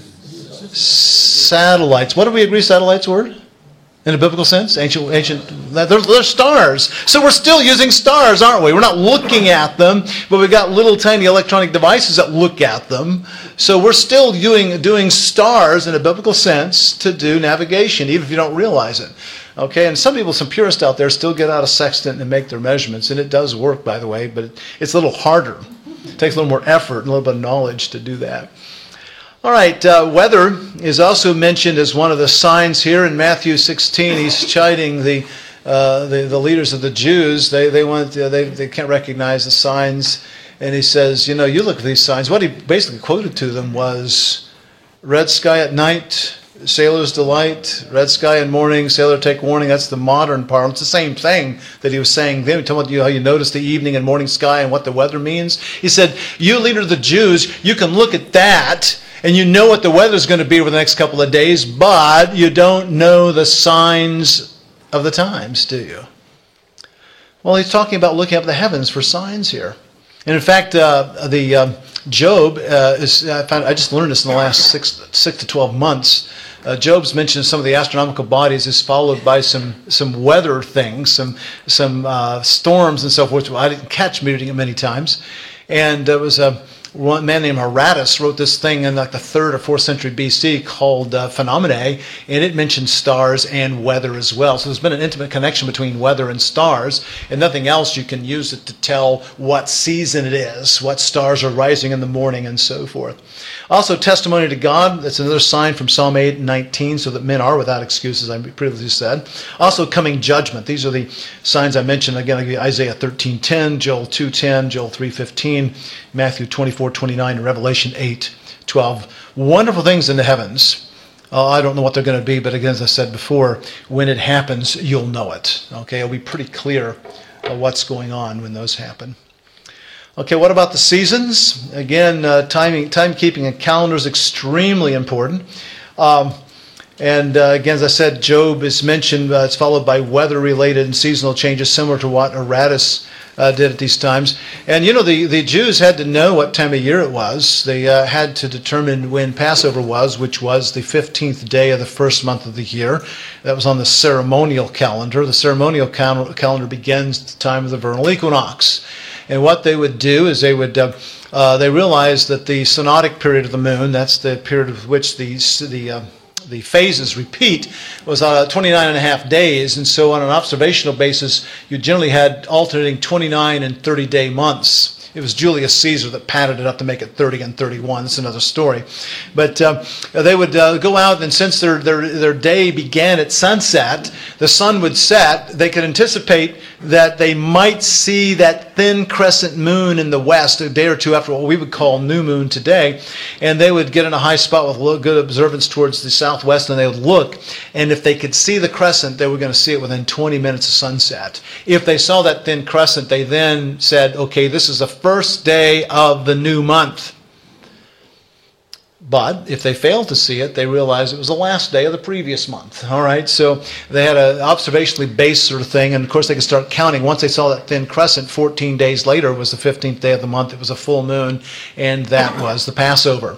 Satellites. What do we agree satellites were? In a biblical sense? Ancient. They're stars. So we're still using stars, aren't we? We're not looking at them, but we've got little tiny electronic devices that look at them. So we're still doing stars in a biblical sense to do navigation, even if you don't realize it. Okay, and some purists out there still get out a sextant and make their measurements, and it does work, by the way, but it's a little harder. It takes a little more effort and a little bit of knowledge to do that. All right, weather is also mentioned as one of the signs here in Matthew 16. He's chiding the leaders of the Jews. They can't recognize the signs, and he says, you look at these signs. What he basically quoted to them was, red sky at night, sailor's delight, red sky in morning, sailor take warning. That's the modern parlance. It's the same thing that he was saying then. Talking about how you notice the evening and morning sky and what the weather means. He said, you leader of the Jews, you can look at that and you know what the weather's going to be over the next couple of days, but you don't know the signs of the times, do you? Well, he's talking about looking up the heavens for signs here. And in fact, Job I just learned this in the last 6 to 12 months. Job's mentioned some of the astronomical bodies is followed by some weather things, some storms and so forth. I didn't catch reading it many times. And there was one man named Herodotus wrote this thing in like the 3rd or 4th century BC called Phenomenae, and it mentions stars and weather as well. So there's been an intimate connection between weather and stars, and nothing else. You can use it to tell what season it is, what stars are rising in the morning, and so forth. Also, testimony to God. That's another sign from Psalm 8:19, so that men are without excuses, I previously said. Also, coming judgment. These are the signs I mentioned. Again, I give you Isaiah 13:10, Joel 2:10, Joel 3:15, Matthew 24:29, and Revelation 8:12. Wonderful things in the heavens. I don't know what they're going to be, but again, as I said before, when it happens, you'll know it. Okay, it'll be pretty clear what's going on when those happen. Okay, what about the seasons? Again, timekeeping and calendar is extremely important. Again, as I said, Job is mentioned. It's followed by weather-related and seasonal changes, similar to what Aratus did at these times. And the Jews had to know what time of year it was. They had to determine when Passover was, which was the 15th day of the first month of the year. That was on the ceremonial calendar. The ceremonial calendar begins at the time of the vernal equinox. And what they would do is they realized that the synodic period of the moon, that's the period of which the phases repeat, was 29 and a half days. And so on an observational basis, you generally had alternating 29 and 30-day months. It was Julius Caesar that padded it up to make it 30 and 31. That's another story. But they would go out, and since their day began at sunset, the sun would set. They could anticipate that they might see that thin crescent moon in the west a day or two after what we would call new moon today. And they would get in a high spot with good observance towards the southwest, and they would look. And if they could see the crescent, they were going to see it within 20 minutes of sunset. If they saw that thin crescent, they then said, okay, this is the first day of the new month. But if they failed to see it, they realized it was the last day of the previous month. All right, so they had an observationally based sort of thing, and of course they could start counting. Once they saw that thin crescent, 14 days later was the 15th day of the month. It was a full moon, and that was the Passover.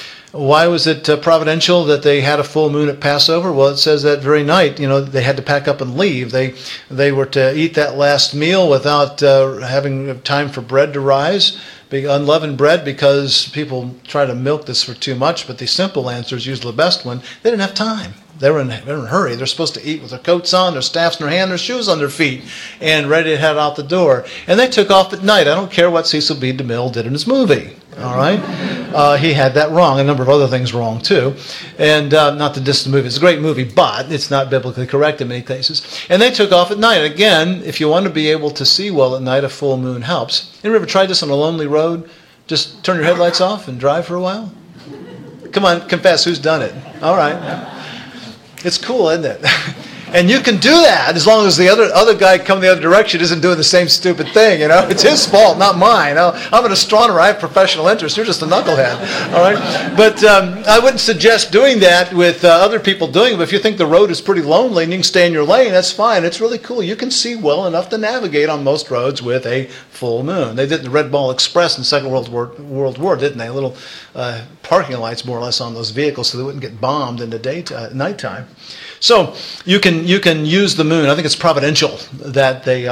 Why was it providential that they had a full moon at Passover? Well, it says that very night, they had to pack up and leave. They were to eat that last meal without having time for bread to rise, unleavened bread, because people try to milk this for too much, but the simple answer is usually the best one. They didn't have time. They were in a hurry. They're supposed to eat with their coats on, their staffs in their hand, their shoes on their feet, and ready to head out the door. And they took off at night. I don't care what Cecil B. DeMille did in his movie. All right? He had that wrong. A number of other things wrong, too. And not to diss the movie. It's a great movie, but it's not biblically correct in many cases. And they took off at night. Again, if you want to be able to see well at night, a full moon helps. Have you ever tried this on a lonely road? Just turn your headlights off and drive for a while? Come on, confess. Who's done it? All right. It's cool, isn't it? And you can do that as long as the other guy coming the other direction isn't doing the same stupid thing, It's his fault, not mine. I'm an astronomer. I have professional interest. You're just a knucklehead, all right? But I wouldn't suggest doing that with other people doing it. But if you think the road is pretty lonely and you can stay in your lane, that's fine. It's really cool. You can see well enough to navigate on most roads with a full moon. They did the Red Ball Express in the Second World War, didn't they? Little parking lights, more or less, on those vehicles so they wouldn't get bombed in the nighttime. So you can use the moon. I think it's providential that they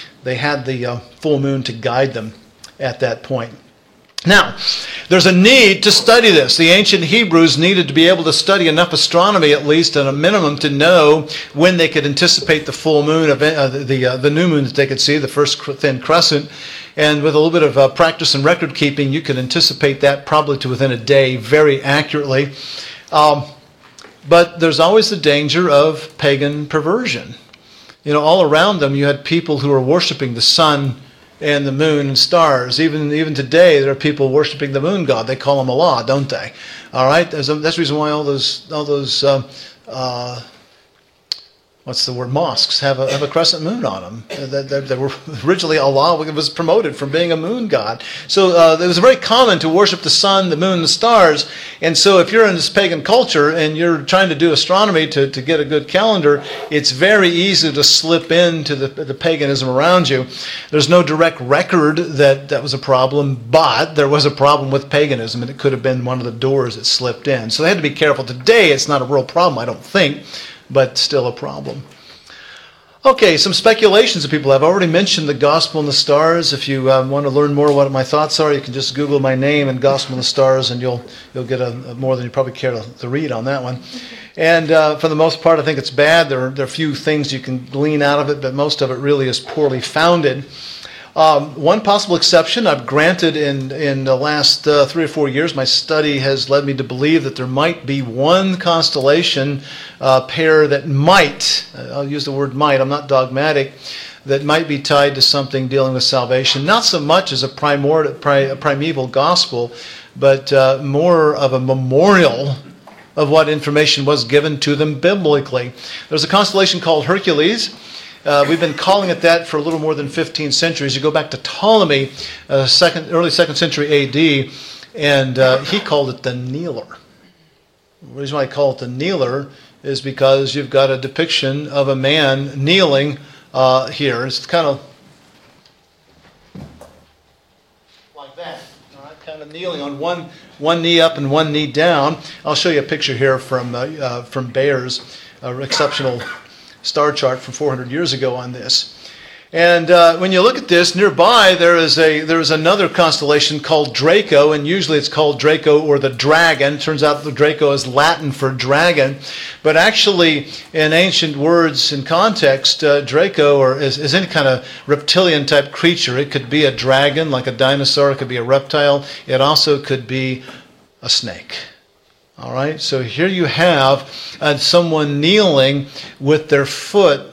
had the full moon to guide them at that point. Now, there's a need to study this. The ancient Hebrews needed to be able to study enough astronomy, at least at a minimum, to know when they could anticipate the full moon, the new moon that they could see, the first thin crescent. And with a little bit of practice and record keeping, you could anticipate that probably to within a day very accurately. But there's always the danger of pagan perversion. All around them you had people who were worshiping the sun and the moon and stars. Even today there are people worshiping the moon god. They call him Allah, don't they? All right? That's the reason why all those mosques have a crescent moon on them. They were originally Allah was promoted from being a moon god. So it was very common to worship the sun, the moon, the stars. And so if you're in this pagan culture and you're trying to do astronomy to get a good calendar, it's very easy to slip into the paganism around you. There's no direct record that was a problem, but there was a problem with paganism, and it could have been one of the doors that slipped in. So they had to be careful. Today it's not a real problem, I don't think, but still a problem. Okay, some speculations that people have. I already mentioned the Gospel and the Stars. If you want to learn more what my thoughts are, you can just Google my name and Gospel and the Stars, and you'll get more than you probably care to read on that one. And for the most part, I think it's bad. There are a few things you can glean out of it, but most of it really is poorly founded. One possible exception I've granted in the last 3 or 4 years, my study has led me to believe that there might be one constellation pair that might, I'll use the word might, I'm not dogmatic, that might be tied to something dealing with salvation. Not so much as a primeval gospel, but more of a memorial of what information was given to them biblically. There's a constellation called Hercules. We've been calling it that for a little more than 15 centuries. You go back to Ptolemy, early 2nd century A.D., and he called it the kneeler. The reason why I call it the kneeler is because you've got a depiction of a man kneeling here. It's kind of like that, all right? Kind of kneeling on one knee up and one knee down. I'll show you a picture here from Bayer's exceptional star chart from 400 years ago on this. And when you look at this, nearby there is another constellation called Draco, and usually it's called Draco or the dragon. Turns out the Draco is Latin for dragon, but actually in ancient words and context, Draco is any kind of reptilian type creature. It could be a dragon like a dinosaur, it could be a reptile, it also could be a snake. All right, so here you have someone kneeling with their foot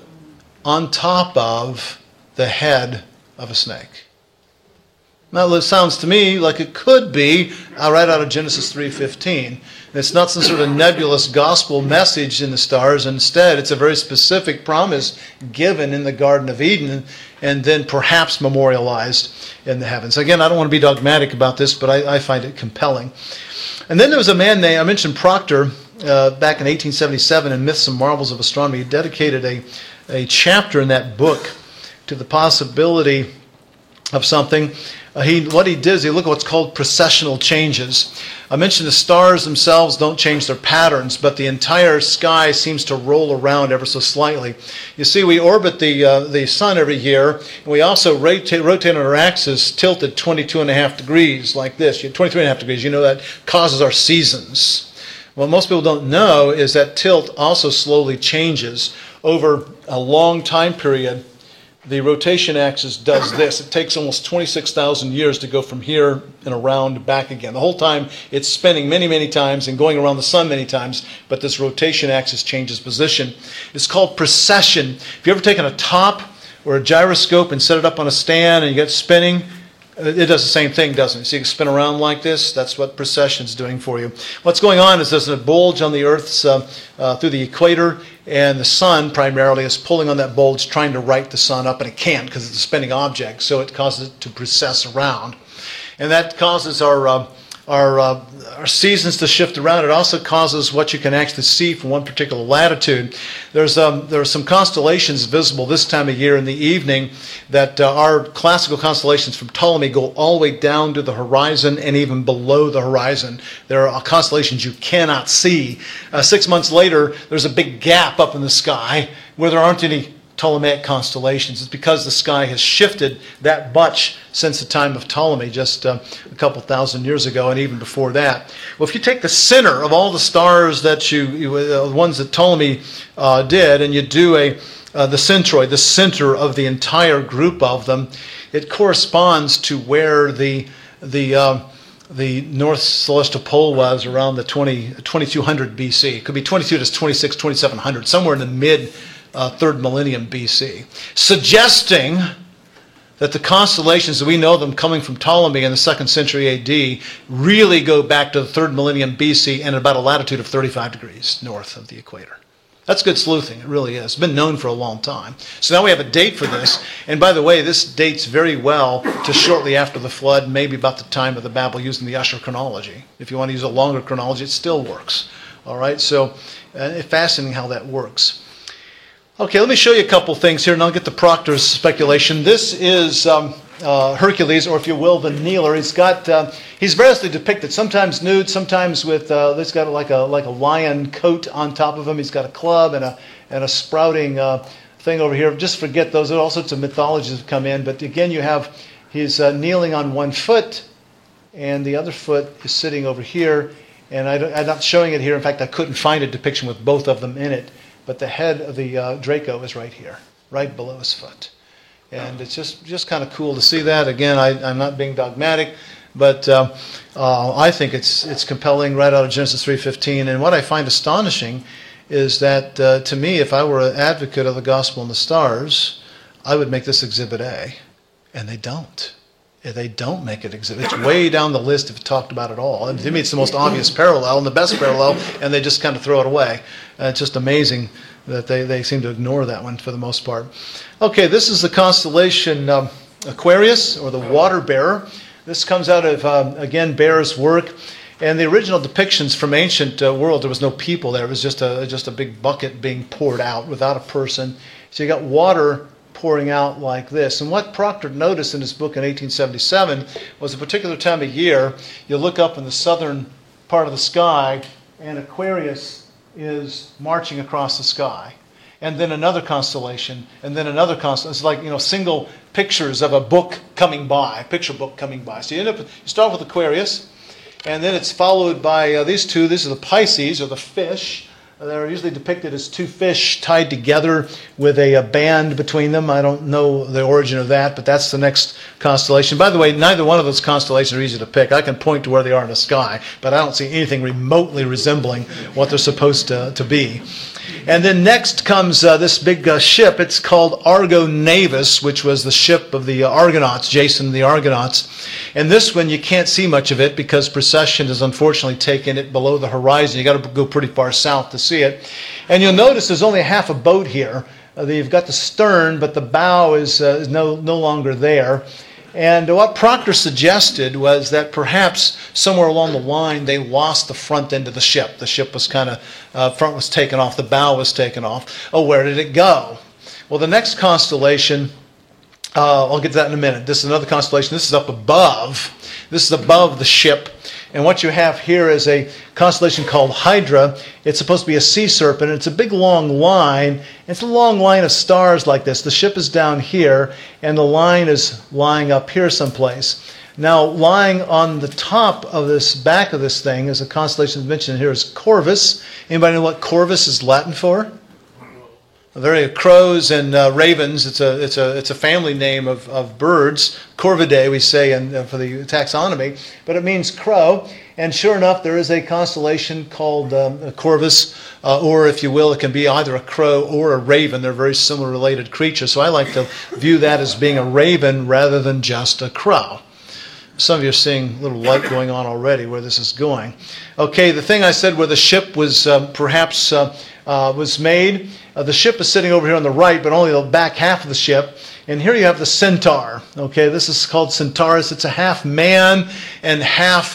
on top of the head of a snake. Now, it sounds to me like it could be right out of Genesis 3:15. It's not some sort of nebulous gospel message in the stars. Instead, it's a very specific promise given in the Garden of Eden and then perhaps memorialized in the heavens. Again, I don't want to be dogmatic about this, but I find it compelling. And then there was a man named, I mentioned Proctor back in 1877 in Myths and Marvels of Astronomy. He dedicated a chapter in that book to the possibility of something. What he did is he looked at what's called precessional changes. I mentioned the stars themselves don't change their patterns, but the entire sky seems to roll around ever so slightly. You see, we orbit the sun every year, and we also rotate on our axis tilted 22.5 degrees like this. 23.5 degrees, you know that causes our seasons. What most people don't know is that tilt also slowly changes over a long time period. The rotation axis does this. It takes almost 26,000 years to go from here and around back again. The whole time it's spinning many, many times and going around the sun many times, but this rotation axis changes position. It's called precession. If you've ever taken a top or a gyroscope and set it up on a stand and you get spinning, it does the same thing, doesn't it? So you can spin around like this. That's what precession is doing for you. What's going on is there's a bulge on the Earth's through the equator, and the sun primarily is pulling on that bulge, trying to right the sun up, and it can't because it's a spinning object, so it causes it to precess around. And that causes our seasons to shift around. It also causes what you can actually see from one particular latitude. There are some constellations visible this time of year in the evening that are classical constellations from Ptolemy, go all the way down to the horizon and even below the horizon. There are constellations you cannot see. 6 months later, there's a big gap up in the sky where there aren't any Ptolemaic constellations. It's because the sky has shifted that much since the time of Ptolemy, just a couple thousand years ago, and even before that. Well, if you take the center of all the stars that the ones that Ptolemy did, and you do the centroid, the center of the entire group of them, it corresponds to where the North Celestial Pole was around the 2200 BC. It could be 22 to 26, 2700, somewhere in the mid 3rd millennium BC, suggesting that the constellations that we know them coming from Ptolemy in the 2nd century AD really go back to the 3rd millennium BC and about a latitude of 35 degrees north of the equator. That's good sleuthing, it really is. It's been known for a long time. So now we have a date for this, and by the way, this dates very well to shortly after the flood, maybe about the time of the Babel using the Ussher chronology. If you want to use a longer chronology, it still works. All right, so fascinating how that works. Okay, let me show you a couple things here, and I'll get to Proctor's speculation. This is Hercules, or if you will, the kneeler. He's variously depicted, sometimes nude, sometimes with, he's got like a lion coat on top of him. He's got a club and a sprouting thing over here. Just forget those. There are all sorts of mythologies that come in, but again, he's kneeling on one foot, and the other foot is sitting over here, and I'm not showing it here. In fact, I couldn't find a depiction with both of them in it. But the head of the Draco is right here, right below his foot. And it's just kind of cool to see that. Again, I'm not being dogmatic, but I think it's compelling right out of Genesis 3:15. And what I find astonishing is that, to me, if I were an advocate of the gospel in the stars, I would make this Exhibit A. And they don't. They don't make it exhibit. It's way down the list if talked about at all. And to me, it's the most obvious parallel and the best parallel, and they just kind of throw it away. It's just amazing that they seem to ignore that one for the most part. Okay, this is the constellation Aquarius, or the water bearer. This comes out of, again, Bayer's work. And the original depictions from ancient world, there was no people there. It was just a big bucket being poured out without a person. So you got water pouring out like this. And what Proctor noticed in his book in 1877 was a particular time of year. You look up in the southern part of the sky, and Aquarius is marching across the sky. And then another constellation, and then another constellation. It's like, single pictures of a book coming by, a picture book coming by. So you start with Aquarius, and then it's followed by these two. These are the Pisces, or the fish. They're usually depicted as two fish tied together with a band between them. I don't know the origin of that, but that's the next constellation. By the way, neither one of those constellations are easy to pick. I can point to where they are in the sky, but I don't see anything remotely resembling what they're supposed to be. And then next comes this big ship. It's called Argo Navis, which was the ship of the Argonauts, Jason and the Argonauts. And this one, you can't see much of it because precession has unfortunately taken it below the horizon. You got to go pretty far south to see it. And you'll notice there's only half a boat here. You've got the stern, but the bow is no longer there. And what Proctor suggested was that perhaps somewhere along the line they lost the front end of the ship. The ship was kind of, front was taken off, the bow was taken off. Oh, where did it go? Well, the next constellation, I'll get to that in a minute. This is another constellation. This is up above. This is above the ship. And what you have here is a constellation called Hydra. It's supposed to be a sea serpent. It's a big long line. It's a long line of stars like this. The ship is down here, and the line is lying up here someplace. Now, lying on the top of this, back of this thing, is a constellation mentioned here is Corvus. Anybody know what Corvus is Latin for? Very crows and ravens. It's a family name of birds. Corvidae, we say for the taxonomy, but it means crow. And sure enough, there is a constellation called Corvus, or if you will, it can be either a crow or a raven. They're very similar related creatures. So I like to view that as being a raven rather than just a crow. Some of you are seeing a little light going on already where this is going. Okay, the thing I said where the ship was perhaps was made, the ship is sitting over here on the right, but only the back half of the ship. And here you have the centaur. Okay, this is called Centaurus. It's a half man and half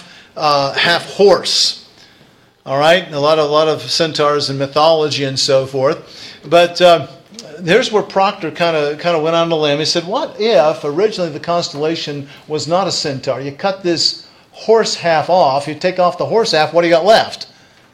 horse. All right, a lot of centaurs in mythology and so forth. But here's where Proctor kind of went on the limb. He said, what if originally the constellation was not a centaur? You cut this horse half off. You take off the horse half. What do you got left?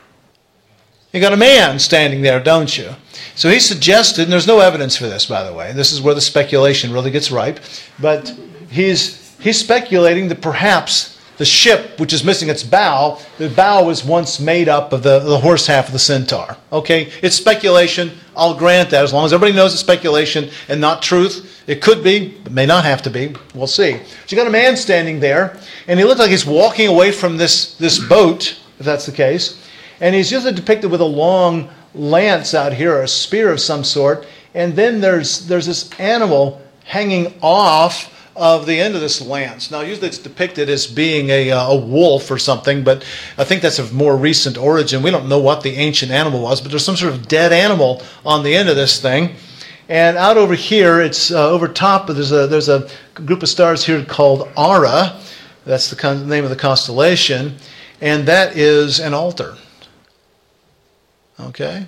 You got a man standing there, don't you? So he suggested, and there's no evidence for this, by the way. This is where the speculation really gets ripe. But he's speculating that perhaps the ship, which is missing its bow, the bow was once made up of the horse half of the centaur. Okay, it's speculation. I'll grant that, as long as everybody knows it's speculation and not truth. It could be, but may not have to be. We'll see. So you got a man standing there, and he looked like he's walking away from this boat, if that's the case. And he's usually depicted with a long lance out here, or a spear of some sort. And then there's this animal hanging off of the end of this lance. Now, usually it's depicted as being a wolf or something, but I think that's of more recent origin. We don't know what the ancient animal was, but there's some sort of dead animal on the end of this thing. And out over here, it's over top, there's a group of stars here called Ara. That's the name of the constellation. And that is an altar. Okay?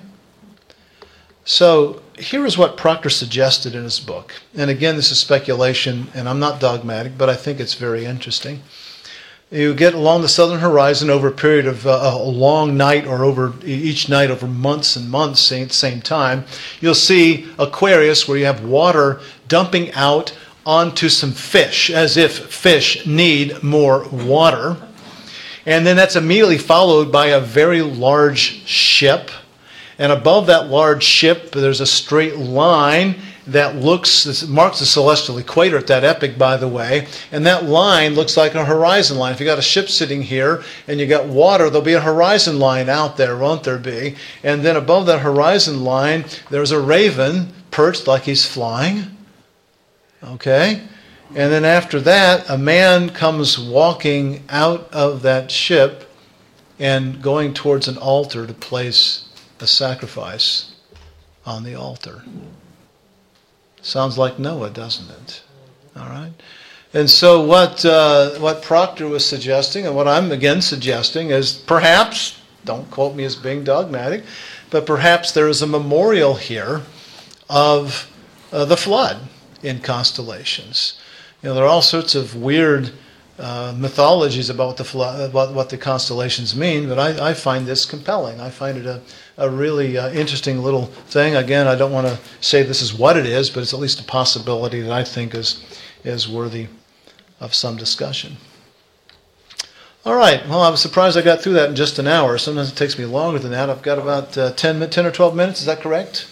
So here is what Proctor suggested in his book. And again, this is speculation, and I'm not dogmatic, but I think it's very interesting. You get along the southern horizon over a period of a long night, or over each night over months and months at the same time. You'll see Aquarius, where you have water dumping out onto some fish, as if fish need more water. And then that's immediately followed by a very large ship. And above that large ship, there's a straight line that marks the celestial equator at that epoch, by the way. And that line looks like a horizon line. If you got a ship sitting here and you got water, there'll be a horizon line out there, won't there be? And then above that horizon line, there's a raven perched like he's flying. Okay? And then after that, a man comes walking out of that ship and going towards an altar to place a sacrifice on the altar. Sounds like Noah, doesn't it? All right. And so what Proctor was suggesting, and what I'm again suggesting, is perhaps, don't quote me as being dogmatic, but perhaps there is a memorial here of the flood in constellations. You know, there are all sorts of weird mythologies about the flood, about what the constellations mean, but I find this compelling. I find it a really interesting little thing. Again, I don't want to say this is what it is, but it's at least a possibility that I think is worthy of some discussion. All right. Well, I was surprised I got through that in just an hour. Sometimes it takes me longer than that. I've got about 10 or 12 minutes. Is that correct?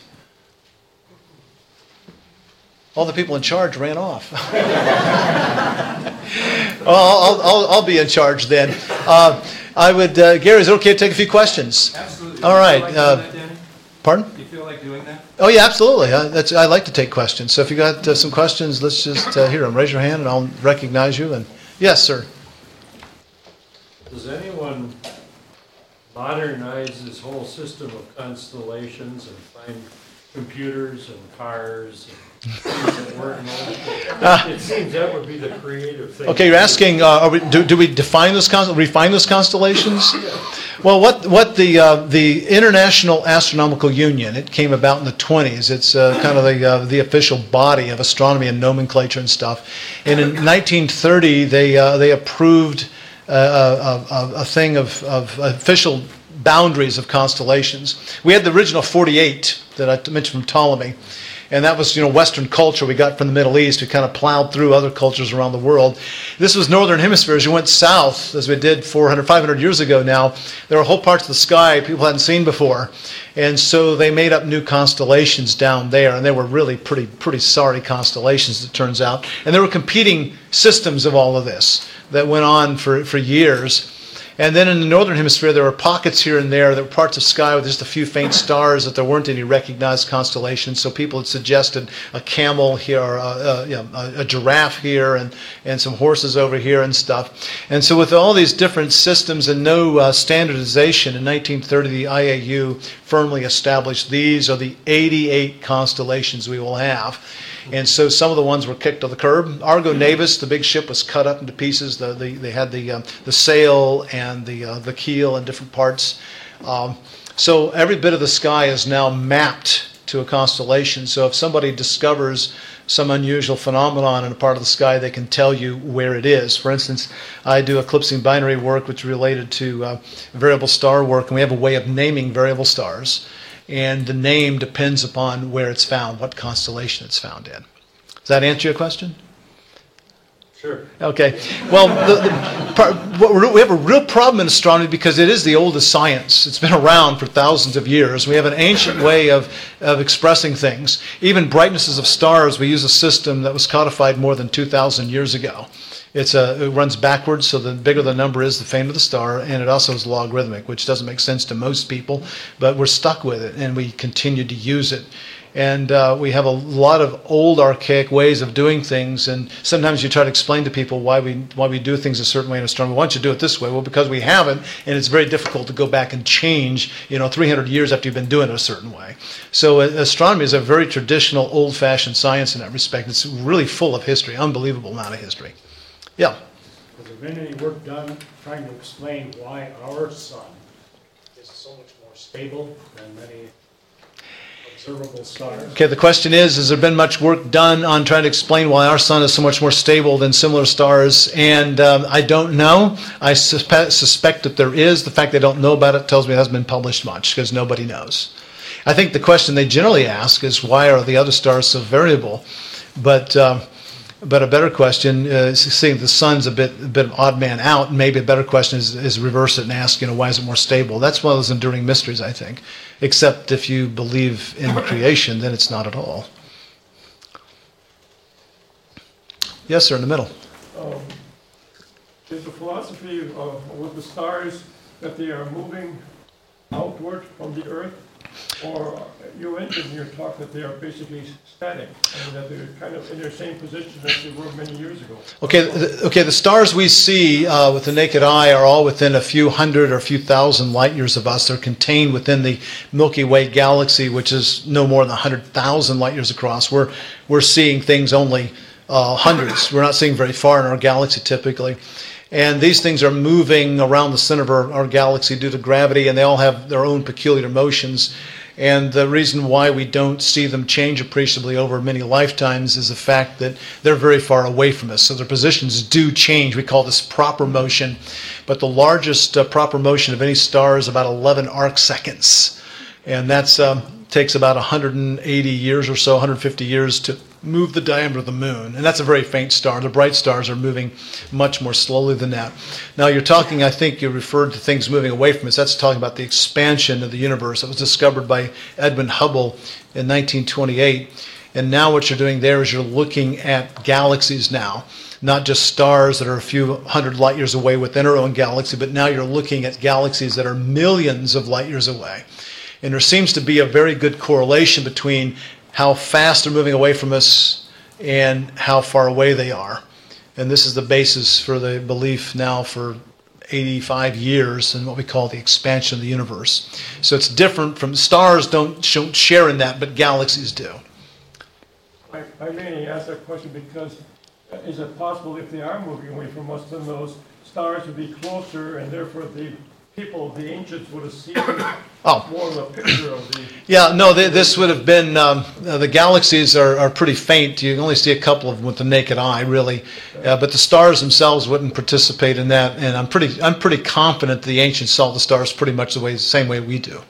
All the people in charge ran off. Well, I'll be in charge then. Gary, is it okay to take a few questions? Absolutely. All right. Pardon? Do you feel like doing that? Oh, yeah, absolutely. I like to take questions. So if you got some questions, let's just hear them. Raise your hand and I'll recognize you. And yes, sir. Does anyone modernize this whole system of constellations and find computers and cars and things that work? It seems that would be the creative thing. Okay, you're asking, do we define those refine those constellations? Well, what the International Astronomical Union, it came about in the 20s. It's kind of the official body of astronomy and nomenclature and stuff. And in 1930, they approved a thing of official boundaries of constellations. We had the original 48 that I mentioned from Ptolemy. And that was, Western culture we got from the Middle East. We kind of plowed through other cultures around the world. This was Northern Hemisphere. As you went south, as we did 400, 500 years ago now, there were whole parts of the sky people hadn't seen before. And so they made up new constellations down there. And they were really pretty sorry constellations, it turns out. And there were competing systems of all of this that went on for years. And then in the Northern Hemisphere, there were pockets here and there. There were parts of sky with just a few faint stars, that there weren't any recognized constellations. So people had suggested a camel here, a giraffe here, and some horses over here and stuff. And so with all these different systems and no standardization, in 1930, the IAU firmly established these are the 88 constellations we will have. And so some of the ones were kicked to the curb. Argo Navis, the big ship, was cut up into pieces. They had the sail and the keel in different parts. So every bit of the sky is now mapped to a constellation. So if somebody discovers some unusual phenomenon in a part of the sky, they can tell you where it is. For instance, I do eclipsing binary work, which is related to variable star work, and we have a way of naming variable stars. And the name depends upon where it's found, what constellation it's found in. Does that answer your question? Sure. Okay. Well, we have a real problem in astronomy because it is the oldest science. It's been around for thousands of years. We have an ancient way of expressing things. Even brightnesses of stars, we use a system that was codified more than 2,000 years ago. It runs backwards, so the bigger the number is, the fainter the star, and it also is logarithmic, which doesn't make sense to most people, but we're stuck with it, and we continue to use it. And we have a lot of old, archaic ways of doing things, and sometimes you try to explain to people why we do things a certain way in astronomy. Why don't you do it this way? Well, because we haven't, and it's very difficult to go back and change, 300 years after you've been doing it a certain way. So astronomy is a very traditional, old-fashioned science in that respect. It's really full of history, unbelievable amount of history. Yeah. Has there been any work done trying to explain why our sun is so much more stable than many observable stars? Okay, the question is, has there been much work done on trying to explain why our sun is so much more stable than similar stars? And I don't know. I suspect that there is. The fact they don't know about it tells me it hasn't been published much because nobody knows. I think the question they generally ask is, why are the other stars so variable? But a better question is, seeing the sun's a bit of odd man out, maybe a better question is reverse it and ask, why is it more stable? That's one of those enduring mysteries, I think. Except if you believe in creation, then it's not at all. Yes, sir, in the middle. Is the philosophy with the stars that they are moving outward from the Earth? Or you ended in your talk that they are basically static, and that they're kind of in their same position as they were many years ago. Okay, the stars we see with the naked eye are all within a few hundred or a few thousand light years of us. They're contained within the Milky Way galaxy, which is no more than 100,000 light years across. We're seeing things only hundreds. We're not seeing very far in our galaxy typically. And these things are moving around the center of our galaxy due to gravity, and they all have their own peculiar motions. And the reason why we don't see them change appreciably over many lifetimes is the fact that they're very far away from us. So their positions do change. We call this proper motion. But the largest proper motion of any star is about 11 arc seconds. And that takes about 180 years or so, 150 years to move the diameter of the moon. And that's a very faint star. The bright stars are moving much more slowly than that. Now you're talking, I think you referred to things moving away from us. That's talking about the expansion of the universe. That was discovered by Edwin Hubble in 1928. And now what you're doing there is you're looking at galaxies now. Not just stars that are a few hundred light years away within our own galaxy, but now you're looking at galaxies that are millions of light years away. And there seems to be a very good correlation between how fast they're moving away from us and how far away they are. And this is the basis for the belief now for 85 years in what we call the expansion of the universe. So it's different from stars don't share in that, but galaxies do. I mainly ask that question because is it possible if they are moving away from us, then those stars would be closer, and therefore the people, the ancients, would have seen more of a picture of the... Yeah, no, this would have been, the galaxies are pretty faint. You can only see a couple of them with the naked eye, really. But the stars themselves wouldn't participate in that. And I'm pretty confident the ancients saw the stars pretty much the same way we do.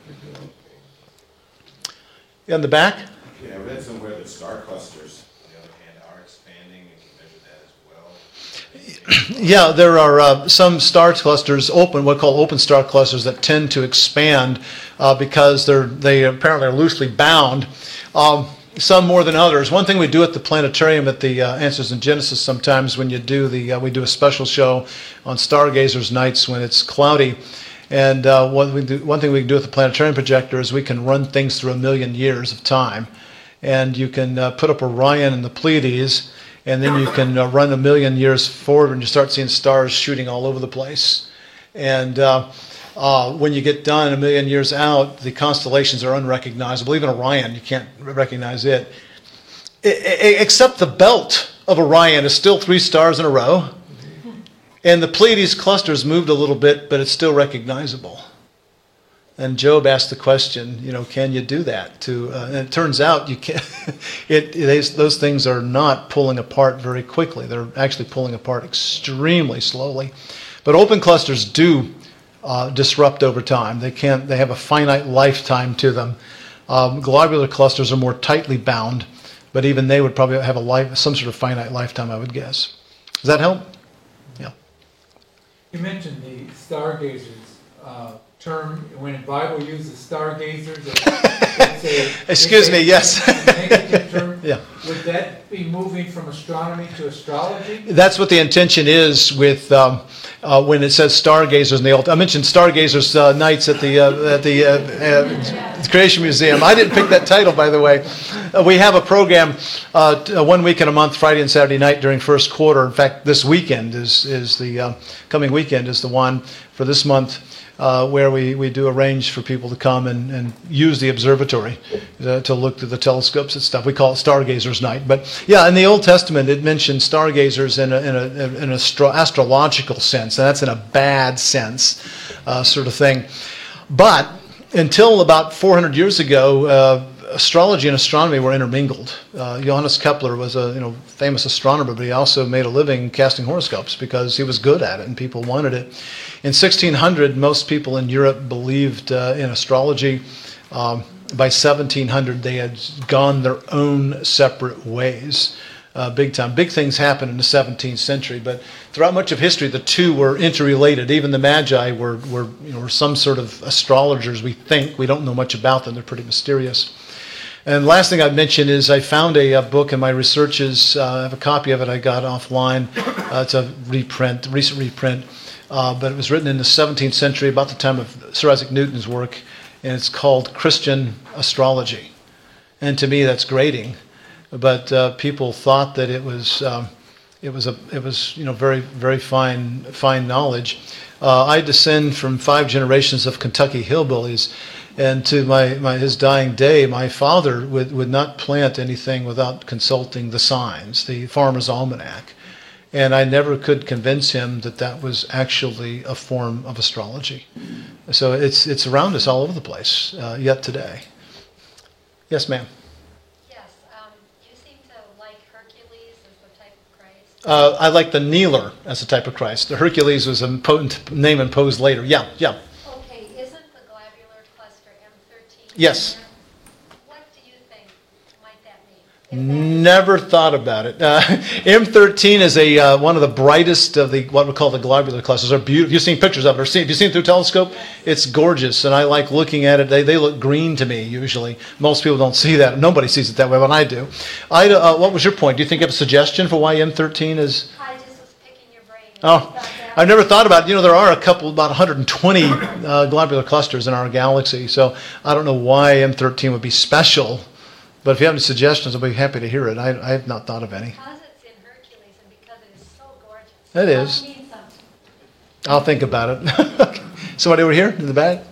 In the back? Yeah, I read somewhere that star clusters, on the other hand, are expanding, and you measure that as well. Yeah, there are some star clusters, what we call open star clusters, that tend to expand because they apparently are loosely bound. Some more than others. One thing we do at the planetarium at the Answers in Genesis sometimes when we do a special show on Stargazers nights when it's cloudy. And one thing we can do with the planetarium projector is we can run things through 1,000,000 years of time. And you can put up Orion and the Pleiades, and then you can run 1,000,000 years forward and you start seeing stars shooting all over the place. And when you get done 1,000,000 years out, the constellations are unrecognizable. Even Orion, you can't recognize it. Except the belt of Orion is still 3 stars in a row. And the Pleiades cluster's moved a little bit, but it's still recognizable. And Job asked the question, can you do that? And it turns out you can't. Those things are not pulling apart very quickly. They're actually pulling apart extremely slowly. But open clusters do disrupt over time. They have a finite lifetime to them. Globular clusters are more tightly bound, but even they would probably have some sort of finite lifetime, I would guess. Does that help? Yeah. You mentioned the stargazers term. When the Bible uses stargazers, Excuse me, yes. Negative term. Yeah. Would that be moving from astronomy to astrology? That's what the intention is with when it says stargazers in the old. I mentioned stargazers nights at the Creation Museum. I didn't pick that title, by the way. We have a program 1 week in a month, Friday and Saturday night during first quarter. In fact, this weekend is the coming weekend is the one for this month. Where we do arrange for people to come and use the observatory to look through the telescopes and stuff. We call it Stargazers Night. But yeah, in the Old Testament, it mentioned stargazers in an astrological sense, and that's in a bad sense, sort of thing. But until about 400 years ago, astrology and astronomy were intermingled. Johannes Kepler was a famous astronomer, but he also made a living casting horoscopes because he was good at it and people wanted it. In 1600, most people in Europe believed in astrology. By 1700, they had gone their own separate ways, big time. Big things happened in the 17th century, but throughout much of history, the two were interrelated. Even the Magi were some sort of astrologers, we think. We don't know much about them. They're pretty mysterious. And last thing I'd mention is I found a book in my researches. I have a copy of it I got offline. It's a recent reprint. But it was written in the 17th century, about the time of Sir Isaac Newton's work. and it's called Christian astrology. And to me, that's grating. But people thought that it was very, very fine knowledge. I descend from 5 generations of Kentucky hillbillies, and to his dying day, my father would not plant anything without consulting the signs, the Farmer's Almanac. And I never could convince him that that was actually a form of astrology. So it's around us all over the place yet today. Yes, ma'am. Yes, you seem to like Hercules as the type of Christ. I like the kneeler as a type of Christ. The Hercules was a potent name imposed later. Yeah. Okay, isn't the globular cluster M13? Yes. What do you think might that mean? Never thought about it. M13 is one of the brightest of the what we call the globular clusters. They're beautiful. You've seen pictures of it. Have you seen it through a telescope? It's gorgeous, and I like looking at it. They look green to me usually. Most people don't see that. Nobody sees it that way, but I do. What was your point? Do you think you have a suggestion for why M13 is? I just was picking your brain. Oh, about that. I've never thought about it. There are about 120 globular clusters in our galaxy, so I don't know why M13 would be special. But if you have any suggestions, I'll be happy to hear it. I have not thought of any. Because it's in Hercules and because it is so gorgeous. It is. Must mean something. I'll think about it. Somebody over here in the back?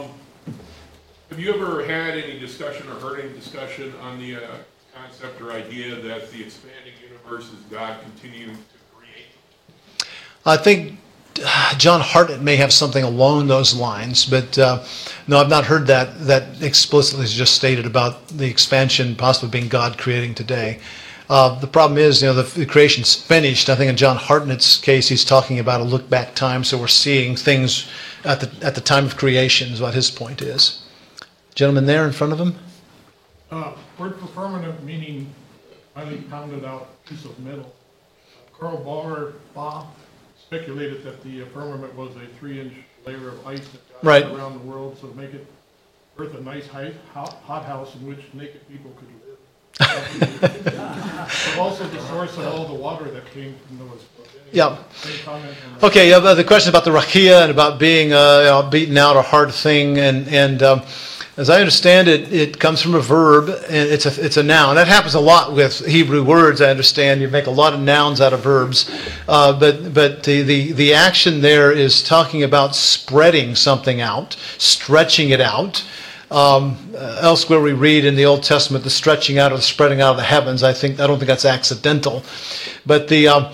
Have you ever had any discussion or heard any discussion on the concept or idea that the expanding universe is God continuing to create? I think John Hartnett may have something along those lines, but no, I've not heard that explicitly just stated about the expansion possibly being God creating today. The problem is, the creation's finished. I think in John Hartnett's case, he's talking about a look-back time, so we're seeing things at the time of creation is what his point is. Gentleman there in front of him? Word for firmament meaning highly pounded out piece of metal. Karl Baugh speculated that the firmament was a 3-inch layer of ice that got Right. around the world, so to make it Earth a nice hot house in which naked people could live. But also the source of all the water that came from those. Yeah. Any comment on that? Okay, the question about the rakia and about being beaten out, a hard thing, and as I understand it, it comes from a verb, and it's a noun. That happens a lot with Hebrew words, I understand. You make a lot of nouns out of verbs, but the action there is talking about spreading something out, stretching it out. Elsewhere we read in the Old Testament the stretching out or the spreading out of the heavens. I don't think that's accidental, but the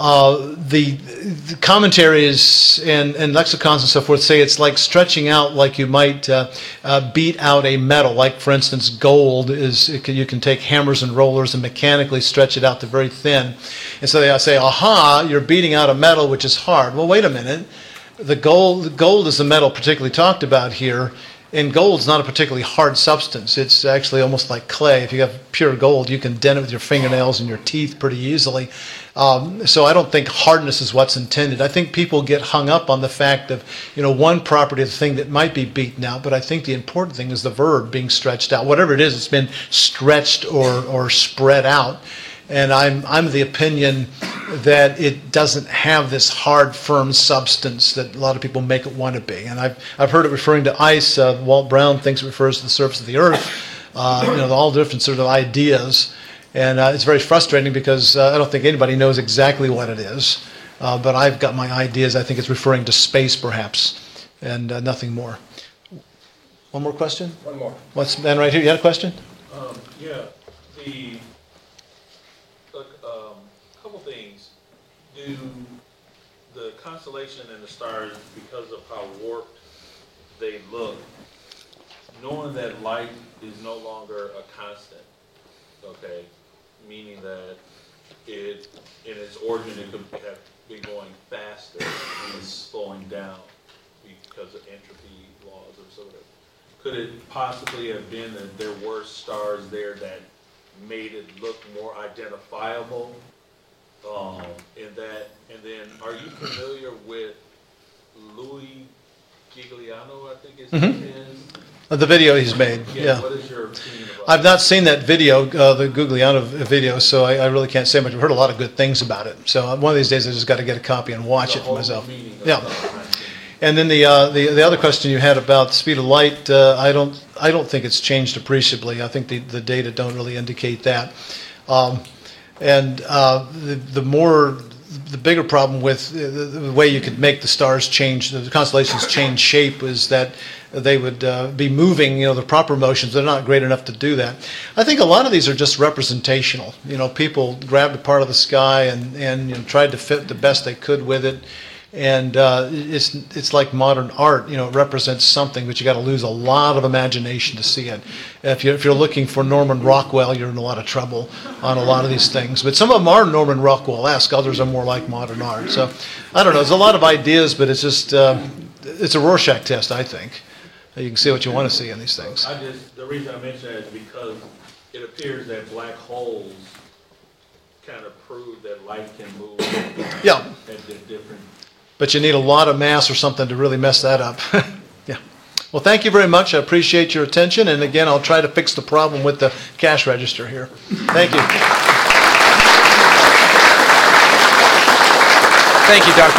commentaries and lexicons and so forth say it's like stretching out, like you might beat out a metal. Like, for instance, gold you can take hammers and rollers and mechanically stretch it out to very thin. And so they say, aha, you're beating out a metal which is hard. Well, wait a minute. The gold is the metal particularly talked about here. And gold's not a particularly hard substance. It's actually almost like clay. If you have pure gold, you can dent it with your fingernails and your teeth pretty easily. So I don't think hardness is what's intended. I think people get hung up on the fact of, one property of the thing that might be beaten out, but I think the important thing is the verb being stretched out. Whatever it is, it's been stretched or spread out. And I'm of the opinion that it doesn't have this hard, firm substance that a lot of people make it want to be. And I've heard it referring to ice. Walt Brown thinks it refers to the surface of the earth. All different sort of ideas. And it's very frustrating because I don't think anybody knows exactly what it is. But I've got my ideas. I think it's referring to space, perhaps, and nothing more. One more question? One more. What's Ben right here? You had a question? Yeah, couple things. Do the constellation and the stars, because of how warped they look, knowing that light is no longer a constant, okay, meaning that in its origin it could have been going faster and it's slowing down because of entropy laws or sort of. Could it possibly have been that there were stars there that made it look more identifiable in that? And then, are you familiar with Louis Giuliano, I think his name is? The video he's made, yeah. What is your opinion about I've not seen that video, the Giuliano video, so I really can't say much. I've heard a lot of good things about it. So one of these days I just got to get a copy and watch it for myself. Yeah. And then the other question you had about the speed of light, I don't think it's changed appreciably. I think the data don't really indicate that. The bigger problem with the way you could make the stars change, the constellations change shape, is that they would be moving, the proper motions. They're not great enough to do that. I think a lot of these are just representational. People grabbed a part of the sky and tried to fit the best they could with it. And it's like modern art. It represents something, but you got to lose a lot of imagination to see it. If you're looking for Norman Rockwell, you're in a lot of trouble on a lot of these things. But some of them are Norman Rockwell-esque. Others are more like modern art. So I don't know. There's a lot of ideas, but it's just it's a Rorschach test, I think. You can see what you want to see in these things. The reason I mention that is because it appears that black holes kind of prove that light can move Yeah. at different. But you need a lot of mass or something to really mess that up. Yeah. Well, thank you very much. I appreciate your attention. And again, I'll try to fix the problem with the cash register here. Thank you. Thank you, Dr.